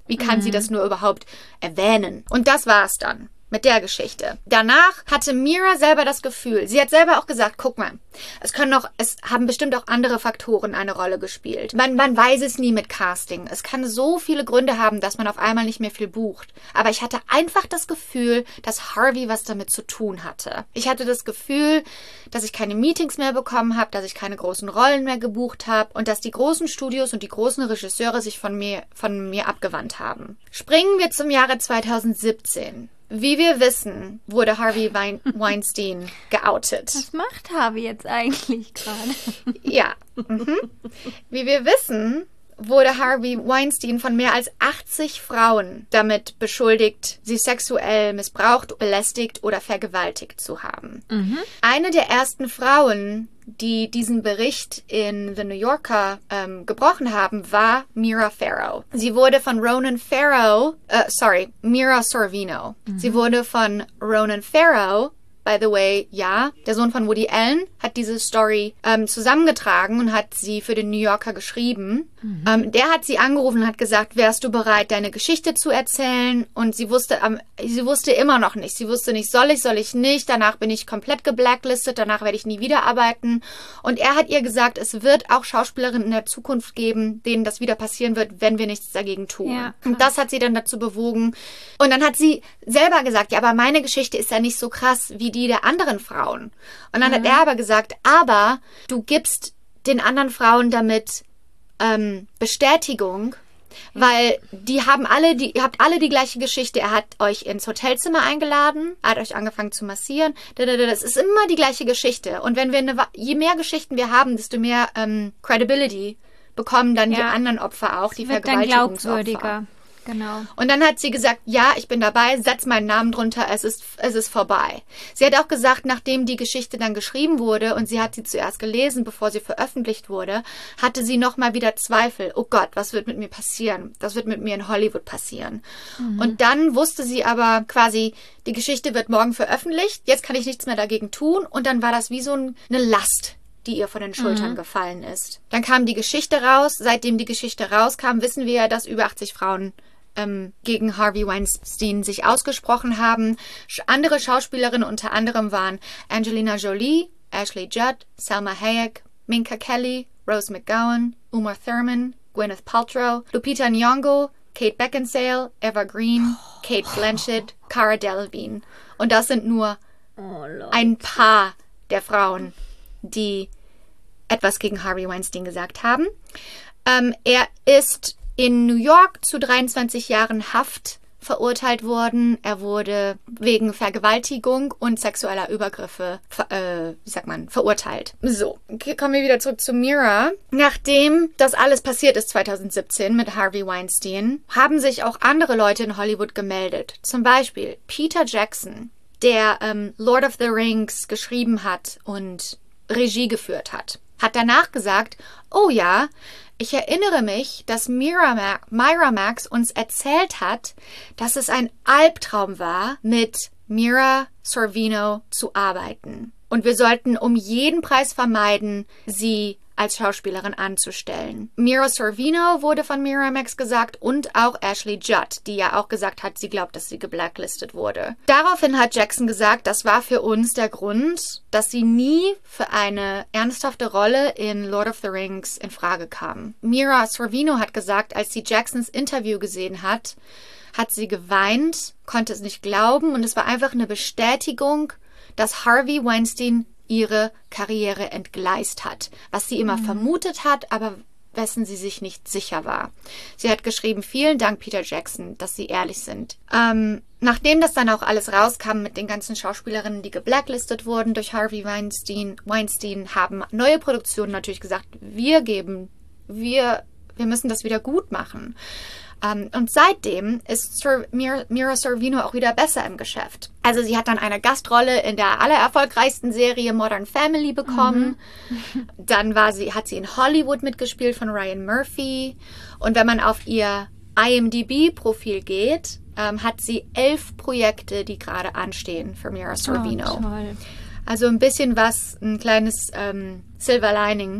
Wie kann mhm. sie das nur überhaupt erwähnen? Und das war es dann mit der Geschichte. Danach hatte Mira selber das Gefühl, sie hat selber auch gesagt, guck mal, es können noch, es haben bestimmt auch andere Faktoren eine Rolle gespielt. Man, man weiß es nie mit Casting. Es kann so viele Gründe haben, dass man auf einmal nicht mehr viel bucht. Aber ich hatte einfach das Gefühl, dass Harvey was damit zu tun hatte. Ich hatte das Gefühl, dass ich keine Meetings mehr bekommen habe, dass ich keine großen Rollen mehr gebucht habe und dass die großen Studios und die großen Regisseure sich von mir, von mir abgewandt haben. Springen wir zum Jahre zweitausendsiebzehn. Wie wir wissen, wurde Harvey Wein- Weinstein geoutet. Was macht Harvey jetzt eigentlich gerade? Ja. Mhm. Wie wir wissen, wurde Harvey Weinstein von mehr als achtzig Frauen damit beschuldigt, sie sexuell missbraucht, belästigt oder vergewaltigt zu haben. Mhm. Eine der ersten Frauen, die diesen Bericht in The New Yorker ähm, gebrochen haben, war Mira Farrow. Sie wurde von Ronan Farrow, äh, sorry, Mira Sorvino. Mhm. Sie wurde von Ronan Farrow, by the way, ja, der Sohn von Woody Allen, hat diese Story ähm, zusammengetragen und hat sie für den New Yorker geschrieben. Mhm. Ähm, der hat sie angerufen und hat gesagt, wärst du bereit, deine Geschichte zu erzählen? Und sie wusste, ähm, sie wusste immer noch nicht. Sie wusste nicht, soll ich, soll ich nicht? Danach bin ich komplett geblacklistet, danach werde ich nie wieder arbeiten. Und er hat ihr gesagt, es wird auch Schauspielerinnen in der Zukunft geben, denen das wieder passieren wird, wenn wir nichts dagegen tun. Ja, und das hat sie dann dazu bewogen. Und dann hat sie selber gesagt, ja, aber meine Geschichte ist ja nicht so krass wie die der anderen Frauen. Und dann mhm. hat er aber gesagt, aber du gibst den anderen Frauen damit ähm, Bestätigung, weil die haben alle, die, ihr habt alle die gleiche Geschichte. Er hat euch ins Hotelzimmer eingeladen, er hat euch angefangen zu massieren. Das ist immer die gleiche Geschichte. Und wenn wir eine, je mehr Geschichten wir haben, desto mehr ähm, Credibility bekommen dann ja. die anderen Opfer auch, die Vergewaltigungsopfer. Genau. Und dann hat sie gesagt, ja, ich bin dabei, setz meinen Namen drunter, es ist, es ist vorbei. Sie hat auch gesagt, nachdem die Geschichte dann geschrieben wurde und sie hat sie zuerst gelesen, bevor sie veröffentlicht wurde, hatte sie nochmal wieder Zweifel. Oh Gott, was wird mit mir passieren? Das wird mit mir in Hollywood passieren. Mhm. Und dann wusste sie aber quasi, die Geschichte wird morgen veröffentlicht, jetzt kann ich nichts mehr dagegen tun. Und dann war das wie so eine Last, die ihr von den Schultern mhm. gefallen ist. Dann kam die Geschichte raus. Seitdem die Geschichte rauskam, wissen wir ja, dass über achtzig Frauen ähm, gegen Harvey Weinstein sich ausgesprochen haben. Andere Schauspielerinnen unter anderem waren Angelina Jolie, Ashley Judd, Salma Hayek, Minka Kelly, Rose McGowan, Uma Thurman, Gwyneth Paltrow, Lupita Nyong'o, Kate Beckinsale, Eva Green, Kate Blanchett, Cara Delevingne. Und das sind nur oh, ein paar der Frauen, die etwas gegen Harvey Weinstein gesagt haben. Ähm, er ist in New York zu dreiundzwanzig Jahren Haft verurteilt worden. Er wurde wegen Vergewaltigung und sexueller Übergriffe, äh, wie sagt man, verurteilt. So, okay, kommen wir wieder zurück zu Mira. Nachdem das alles passiert ist zweitausendsiebzehn mit Harvey Weinstein, haben sich auch andere Leute in Hollywood gemeldet. Zum Beispiel Peter Jackson, der ähm, Lord of the Rings geschrieben hat und Regie geführt hat, hat danach gesagt, oh ja, ich erinnere mich, dass Mira Miramax uns erzählt hat, dass es ein Albtraum war, mit Mira Sorvino zu arbeiten. Und wir sollten um jeden Preis vermeiden, sie als Schauspielerin anzustellen. Mira Sorvino wurde von Miramax gesagt und auch Ashley Judd, die ja auch gesagt hat, sie glaubt, dass sie geblacklistet wurde. Daraufhin hat Jackson gesagt, das war für uns der Grund, dass sie nie für eine ernsthafte Rolle in Lord of the Rings in Frage kam. Mira Sorvino hat gesagt, als sie Jacksons Interview gesehen hat, hat sie geweint, konnte es nicht glauben und es war einfach eine Bestätigung, dass Harvey Weinstein ihre Karriere entgleist hat, was sie immer mhm. vermutet hat, aber wessen sie sich nicht sicher war. Sie hat geschrieben, vielen Dank, Peter Jackson, dass Sie ehrlich sind. Ähm, nachdem das dann auch alles rauskam mit den ganzen Schauspielerinnen, die geblacklistet wurden durch Harvey Weinstein, Weinstein haben neue Produktionen natürlich gesagt, wir geben, wir, wir müssen das wieder gut machen. Um, und seitdem ist Sor- Mira, Mira Sorvino auch wieder besser im Geschäft. Also sie hat dann eine Gastrolle in der allererfolgreichsten Serie Modern Family bekommen. Mhm. Dann war sie, hat sie in Hollywood mitgespielt von Ryan Murphy. Und wenn man auf ihr I M D B-Profil geht, ähm, hat sie elf Projekte, die gerade anstehen für Mira Sorvino. Oh, toll. Also ein bisschen was, ein kleines ähm, Silver Lining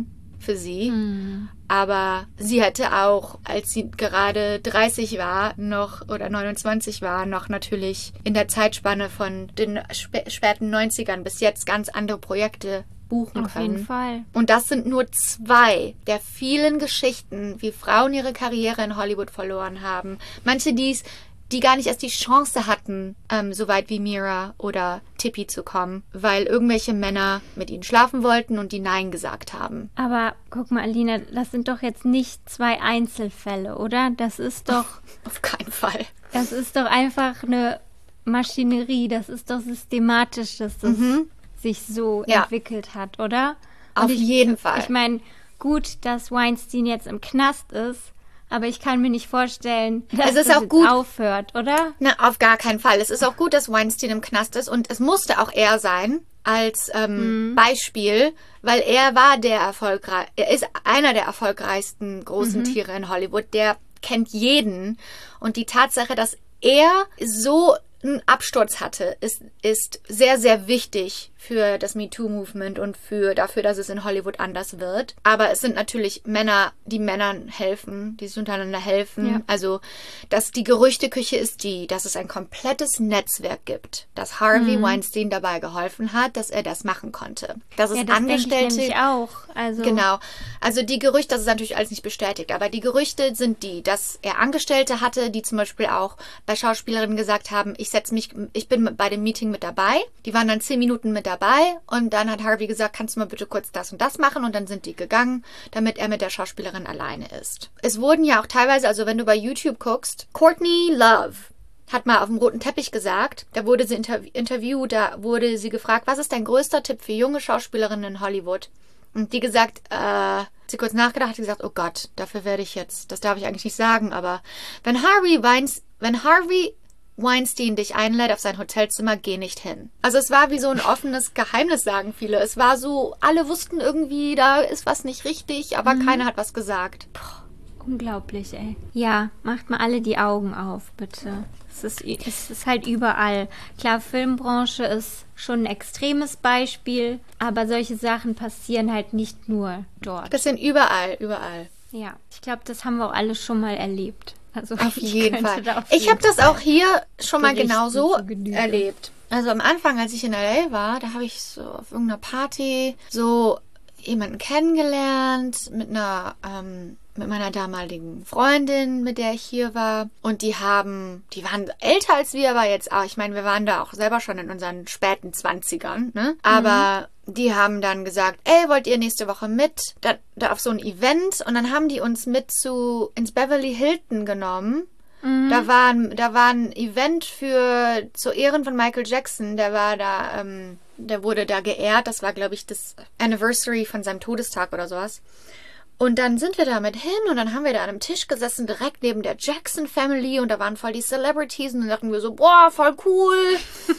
für sie. Mhm. Aber sie hätte auch, als sie gerade dreißig war, noch oder neunundzwanzig war, noch natürlich in der Zeitspanne von den spä- späten neunzigern bis jetzt ganz andere Projekte buchen Auf können. jeden Fall. Und das sind nur zwei der vielen Geschichten, wie Frauen ihre Karriere in Hollywood verloren haben. Manche, die's die gar nicht erst die Chance hatten, ähm, so weit wie Mira oder Tippi zu kommen, weil irgendwelche Männer mit ihnen schlafen wollten und die Nein gesagt haben. Aber guck mal, Alina, das sind doch jetzt nicht zwei Einzelfälle, oder? Das ist doch... Auf keinen Fall. Das ist doch einfach eine Maschinerie. Das ist doch systematisch, dass das Mhm. sich so Ja. entwickelt hat, oder? Auf ich, jeden Fall. Ich meine, gut, dass Weinstein jetzt im Knast ist, aber ich kann mir nicht vorstellen, dass Es ist das auch jetzt gut. aufhört, oder? Na, auf gar keinen Fall. Es ist auch gut, dass Weinstein im Knast ist und es musste auch er sein als ähm, Mhm. Beispiel, weil er war der erfolgreich, er ist einer der erfolgreichsten großen Mhm. Tiere in Hollywood. Der kennt jeden und die Tatsache, dass er so einen Absturz hatte, ist, ist sehr, sehr wichtig für das MeToo-Movement und für dafür, dass es in Hollywood anders wird. Aber es sind natürlich Männer, die Männern helfen, die sich untereinander helfen. Ja. Also, dass die Gerüchteküche ist die, dass es ein komplettes Netzwerk gibt, dass Harvey Mhm. Weinstein dabei geholfen hat, dass er das machen konnte. Dass es Ja, das denke ich Angestellte nämlich auch. Also, Genau. Also die Gerüchte, das ist natürlich alles nicht bestätigt, aber die Gerüchte sind die, dass er Angestellte hatte, die zum Beispiel auch bei Schauspielerinnen gesagt haben, ich setze mich, ich bin bei dem Meeting mit dabei. Die waren dann zehn Minuten mit dabei und dann hat Harvey gesagt, kannst du mal bitte kurz das und das machen und dann sind die gegangen, damit er mit der Schauspielerin alleine ist. Es wurden ja auch teilweise, also wenn du bei YouTube guckst, Courtney Love hat mal auf dem roten Teppich gesagt, da wurde sie interv- interviewt, da wurde sie gefragt, was ist dein größter Tipp für junge Schauspielerinnen in Hollywood? Und die gesagt, äh, sie kurz nachgedacht, hat gesagt, oh Gott, dafür werde ich jetzt, das darf ich eigentlich nicht sagen, aber wenn Harvey Weins, wenn Harvey Weinstein dich einlädt auf sein Hotelzimmer, geh nicht hin. Also es war wie so ein offenes Geheimnis, sagen viele. Es war so, alle wussten irgendwie, da ist was nicht richtig, aber Mhm. keiner hat was gesagt. unglaublich, ey. Ja, macht mal alle die Augen auf, bitte. Es ist, es ist halt überall. Klar, Filmbranche ist schon ein extremes Beispiel, aber solche Sachen passieren halt nicht nur dort. Das sind überall, überall. Ja, ich glaube, das haben wir auch alle schon mal erlebt. Also Auf ich jeden könnte Fall. da auf Ich jeden habe das Fall auch hier schon mal berichten genauso zu Genüge. erlebt. Also am Anfang, als ich in L A war, da habe ich so auf irgendeiner Party so jemanden kennengelernt mit einer ähm, mit meiner damaligen Freundin, mit der ich hier war. Und die haben, die waren älter als wir, aber jetzt auch, ich meine, wir waren da auch selber schon in unseren späten Zwanzigern, ne? Aber die haben dann gesagt, ey, wollt ihr nächste Woche mit? Da, da auf so ein Event. Und dann haben die uns mit zu ins Beverly Hilton genommen. Da war, ein, da war ein Event für zu Ehren von Michael Jackson. Der war da, ähm, der wurde da geehrt. Das war, glaube ich, das Anniversary von seinem Todestag oder sowas. Und dann sind wir damit hin und dann haben wir da an einem Tisch gesessen, direkt neben der Jackson Family und da waren voll die Celebrities und dann dachten wir so, boah, voll cool.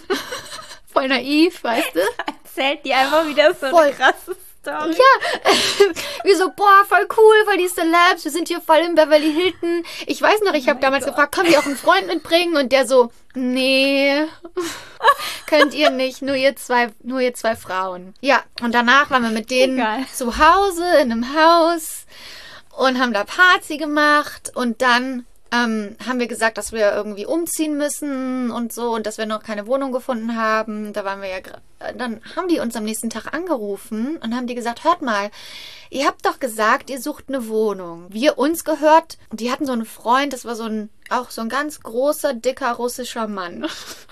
Voll naiv, weißt du? Erzählt die einfach wieder so Voll. eine krasse Story. Ja, wir so, boah, voll cool, voll die Celebs, wir sind hier voll im Beverly Hilton. Ich weiß noch, ich habe damals gefragt, können wir auch einen Freund mitbringen? Und der so, nee, könnt ihr nicht, nur ihr zwei, nur ihr zwei Frauen. Ja, und danach waren wir mit denen Egal. zu Hause in einem Haus und haben da Party gemacht und dann ähm, haben wir gesagt, dass wir irgendwie umziehen müssen und so und dass wir noch keine Wohnung gefunden haben. Da waren wir ja, gra- dann haben die uns am nächsten Tag angerufen und haben die gesagt, hört mal, ihr habt doch gesagt, ihr sucht eine Wohnung. Wir uns gehört, die hatten so einen Freund, das war so ein, auch so ein ganz großer, dicker russischer Mann.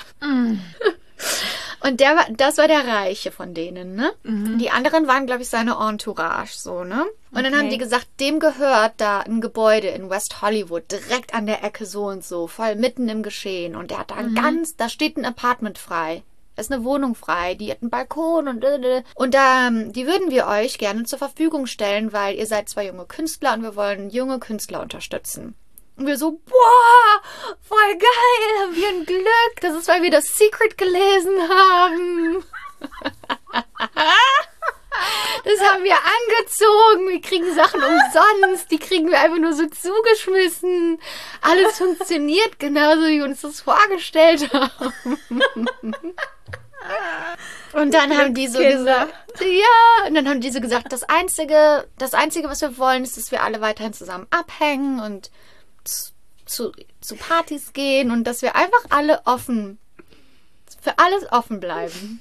Und der war, das war der Reiche von denen, ne? Die anderen waren, glaube ich, seine Entourage, so, ne? Und dann Okay. haben die gesagt, dem gehört da ein Gebäude in West Hollywood, direkt an der Ecke so und so, voll mitten im Geschehen. Und der hat da ein ganz, da steht ein Apartment frei. Da ist eine Wohnung frei, die hat einen Balkon und und da, ähm, die würden wir euch gerne zur Verfügung stellen, weil ihr seid zwei junge Künstler und wir wollen junge Künstler unterstützen. Und wir so, boah, voll geil, haben wir ein Glück. Das ist, weil wir das Secret gelesen haben. Das haben wir angezogen. Wir kriegen Sachen umsonst. Die kriegen wir einfach nur so zugeschmissen. Alles funktioniert genauso, wie wir uns das vorgestellt haben. Und dann haben die so gesagt, ja, und dann haben die so gesagt, das Einzige, das Einzige, was wir wollen, ist, dass wir alle weiterhin zusammen abhängen und zu, zu, zu Partys gehen und dass wir einfach alle offen, für alles offen bleiben.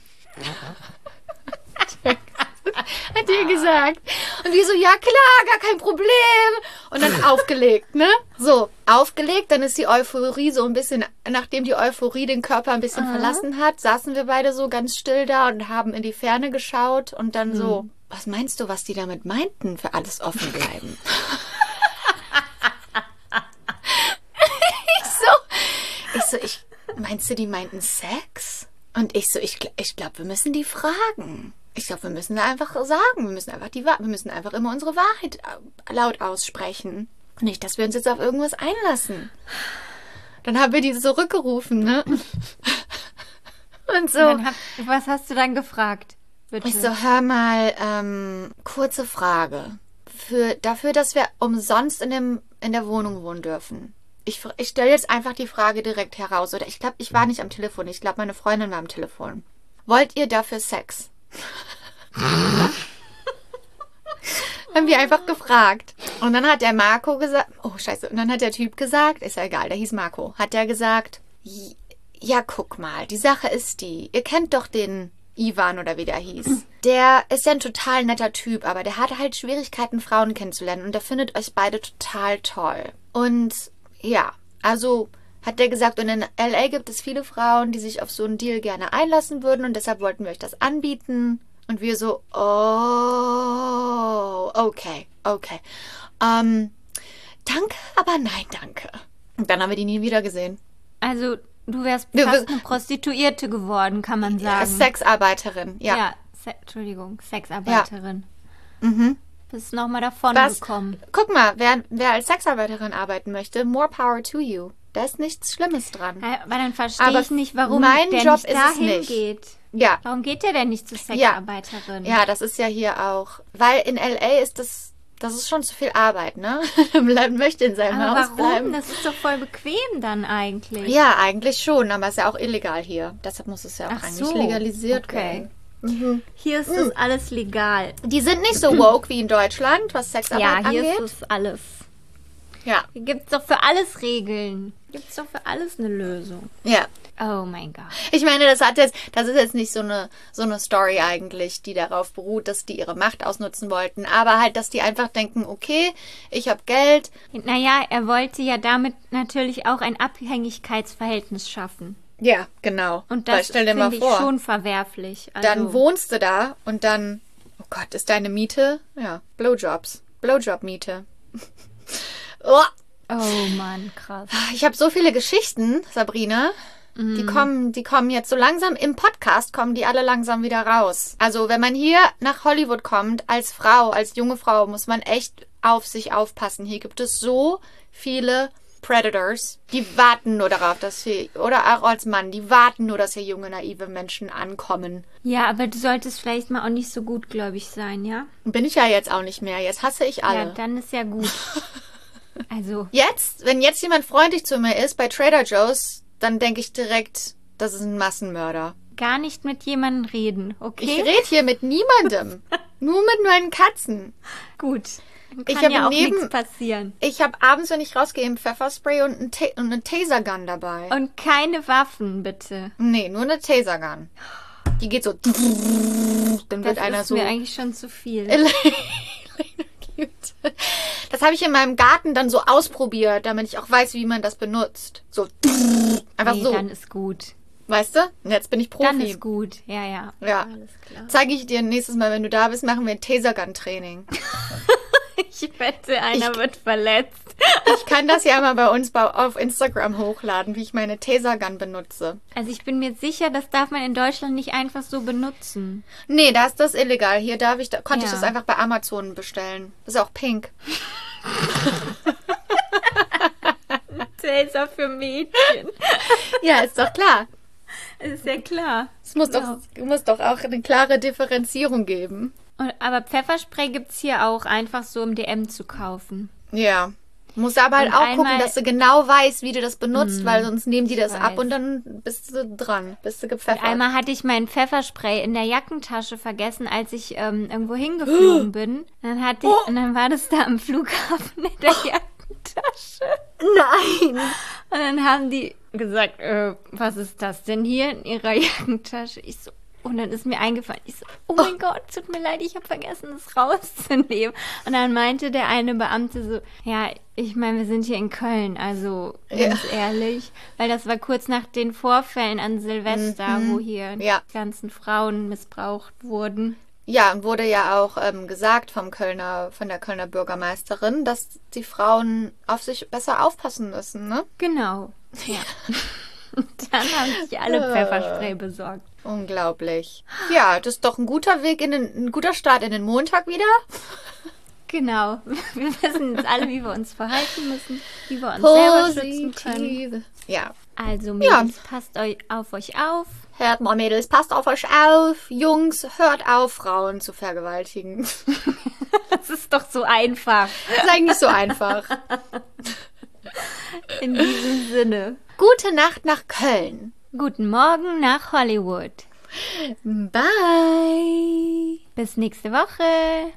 Hat die gesagt. Und die so, ja klar, gar kein Problem. Und dann aufgelegt, ne? So, aufgelegt, dann ist die Euphorie so ein bisschen, nachdem die Euphorie den Körper ein bisschen Aha. verlassen hat, saßen wir beide so ganz still da und haben in die Ferne geschaut und dann hm. so, was meinst du, was die damit meinten, für alles offen bleiben? ich so, ich so, ich, meinst du, die meinten Sex? Und ich so, ich, ich glaube, wir müssen die fragen. Ich glaube, wir müssen da einfach sagen, wir müssen einfach die wir müssen einfach immer unsere Wahrheit laut aussprechen. Nicht, dass wir uns jetzt auf irgendwas einlassen. Dann haben wir die zurückgerufen, ne? Und so. Und dann hab, was hast du dann gefragt? Bitte. Ich so, hör mal, ähm, kurze Frage. Für, dafür, dass wir umsonst in, dem, in der Wohnung wohnen dürfen. Ich, ich stelle jetzt einfach die Frage direkt heraus. Oder ich glaube, ich war nicht am Telefon. Ich glaube, meine Freundin war am Telefon. Wollt ihr dafür Sex? Haben wir einfach gefragt. Und dann hat der Marco gesagt, oh scheiße, und dann hat der Typ gesagt, ist ja egal, der hieß Marco, hat der gesagt, ja guck mal, die Sache ist die, ihr kennt doch den Ivan oder wie der hieß. Der ist ja ein total netter Typ, aber der hat halt Schwierigkeiten, Frauen kennenzulernen und der findet euch beide total toll. Und ja, also hat der gesagt, und in L A gibt es viele Frauen, die sich auf so einen Deal gerne einlassen würden und deshalb wollten wir euch das anbieten. Und wir so, oh, okay, okay. Ähm, danke, aber nein, danke. Und dann haben wir die nie wieder gesehen. Also, du wärst fast eine Prostituierte geworden, kann man sagen. Sexarbeiterin, ja. Ja, Se- Entschuldigung, Sexarbeiterin. Ja. Mhm. Bist nochmal davon Was? gekommen. Guck mal, wer, wer als Sexarbeiterin arbeiten möchte, more power to you. Da ist nichts Schlimmes dran. Ja, aber dann verstehe ich nicht, warum mein der Job nicht ist dahin es nicht. geht. Ja. Warum geht der denn nicht zur Sexarbeiterin? Ja. ja, das ist ja hier auch. Weil in L A ist das, das ist schon zu viel Arbeit, ne? Man möchte in seinem aber Haus warum? bleiben. Das ist doch voll bequem dann eigentlich. Ja, eigentlich schon, aber es ist ja auch illegal hier. Deshalb muss es ja auch Ach eigentlich so. legalisiert Okay. werden. Mhm. Hier ist das alles legal. Die sind nicht so woke wie in Deutschland, was Sexarbeit Ja, angeht. hier ist das alles. Ja. Hier gibt es doch für alles Regeln. Gibt es doch für alles eine Lösung. Ja. Oh mein Gott. Ich meine, das hat jetzt, das ist jetzt nicht so eine, so eine Story eigentlich, die darauf beruht, dass die ihre Macht ausnutzen wollten, aber halt, dass die einfach denken, okay, ich habe Geld. Naja, er wollte ja damit natürlich auch ein Abhängigkeitsverhältnis schaffen. Ja, genau. Und Weil das stell dir mal finde ich vor, schon verwerflich. Also, dann wohnst du da und dann, oh Gott, ist deine Miete? Ja, Blowjobs. Blowjob-Miete. Oh. Oh Mann, krass. Ich habe so viele Geschichten, Sabrina. Mm. Die kommen, die kommen jetzt so langsam im Podcast, kommen die alle langsam wieder raus. Also wenn man hier nach Hollywood kommt, als Frau, als junge Frau, muss man echt auf sich aufpassen. Hier gibt es so viele Predators, die warten nur darauf, dass hier, oder auch als Mann, die warten nur, dass hier junge, naive Menschen ankommen. Ja, aber du solltest vielleicht mal auch nicht so gutgläubig sein, ja? Bin ich ja jetzt auch nicht mehr. Jetzt hasse ich alle. Ja, dann ist ja gut. Also. Jetzt, wenn jetzt jemand freundlich zu mir ist bei Trader Joe's, dann denke ich direkt, das ist ein Massenmörder. Gar nicht mit jemandem reden, okay? Ich rede hier mit niemandem. Nur mit meinen Katzen. Gut. Kann ich habe ja auch neben, nichts passieren. Ich habe abends, wenn ich rausgehe, ein Pfefferspray und, ein Ta- und eine Tasergun dabei. Und keine Waffen, bitte. Nee, nur eine Tasergun. Die geht so. Dann wird das einer ist so. mir eigentlich schon zu viel. Das habe ich in meinem Garten dann so ausprobiert, damit ich auch weiß, wie man das benutzt. So. Einfach nee, so. Dann ist gut. Weißt du? Und jetzt bin ich Profi. Dann ist gut. Ja, ja. Ja. Alles klar. Zeige ich dir nächstes Mal, wenn du da bist, machen wir ein Tasergun-Training. Ich wette, einer ich, wird verletzt. Ich kann das ja mal bei uns auf Instagram hochladen, wie ich meine Tasergun benutze. Also ich bin mir sicher, das darf man in Deutschland nicht einfach so benutzen. Nee, da ist das illegal. Hier darf ich, da konnte ja. ich das einfach bei Amazon bestellen. Das ist auch pink. Taser für Mädchen. Ja, ist doch klar. Ist ja klar. Es muss, ja. doch, muss doch auch eine klare Differenzierung geben. Und, aber Pfefferspray gibt es hier auch einfach so im D M zu kaufen. Ja. Musst aber halt Und auch einmal- gucken, dass du genau weißt, wie du das benutzt, weil sonst nehmen die das weiß. ab und dann bist du dran, bist du gepfeffert. Einmal hatte ich mein Pfefferspray in der Jackentasche vergessen, als ich ähm, irgendwo hingeflogen bin. Und dann, hatte ich, und dann war das da am Flughafen in der Jackentasche. Nein! Und dann haben die gesagt, äh, was ist das denn hier in ihrer Jackentasche? Ich so, und dann ist mir eingefallen, ich so, oh mein Gott, tut mir leid, ich habe vergessen, das rauszunehmen. Und dann meinte der eine Beamte so, ja, ich meine, wir sind hier in Köln, also ganz ehrlich, weil das war kurz nach den Vorfällen an Silvester, wo hier Ja. die ganzen Frauen missbraucht wurden. Ja, und wurde ja auch ähm, gesagt vom Kölner, von der Kölner Bürgermeisterin, dass die Frauen auf sich besser aufpassen müssen, ne? Genau, ja. Und dann haben sich alle Pfefferspray besorgt. Unglaublich. Ja, das ist doch ein guter Weg, in den, ein guter Start in den Montag wieder. Genau. Wir wissen jetzt alle, wie wir uns verhalten müssen, wie wir uns selber schützen können. Positive. Ja. Also Mädels, passt eu auf euch auf. Hört mal, Mädels, passt auf euch auf. Jungs, hört auf, Frauen zu vergewaltigen. Das ist doch so einfach. Das ist eigentlich nicht so einfach. In diesem Sinne. Gute Nacht nach Köln. Guten Morgen nach Hollywood. Bye. Bis nächste Woche.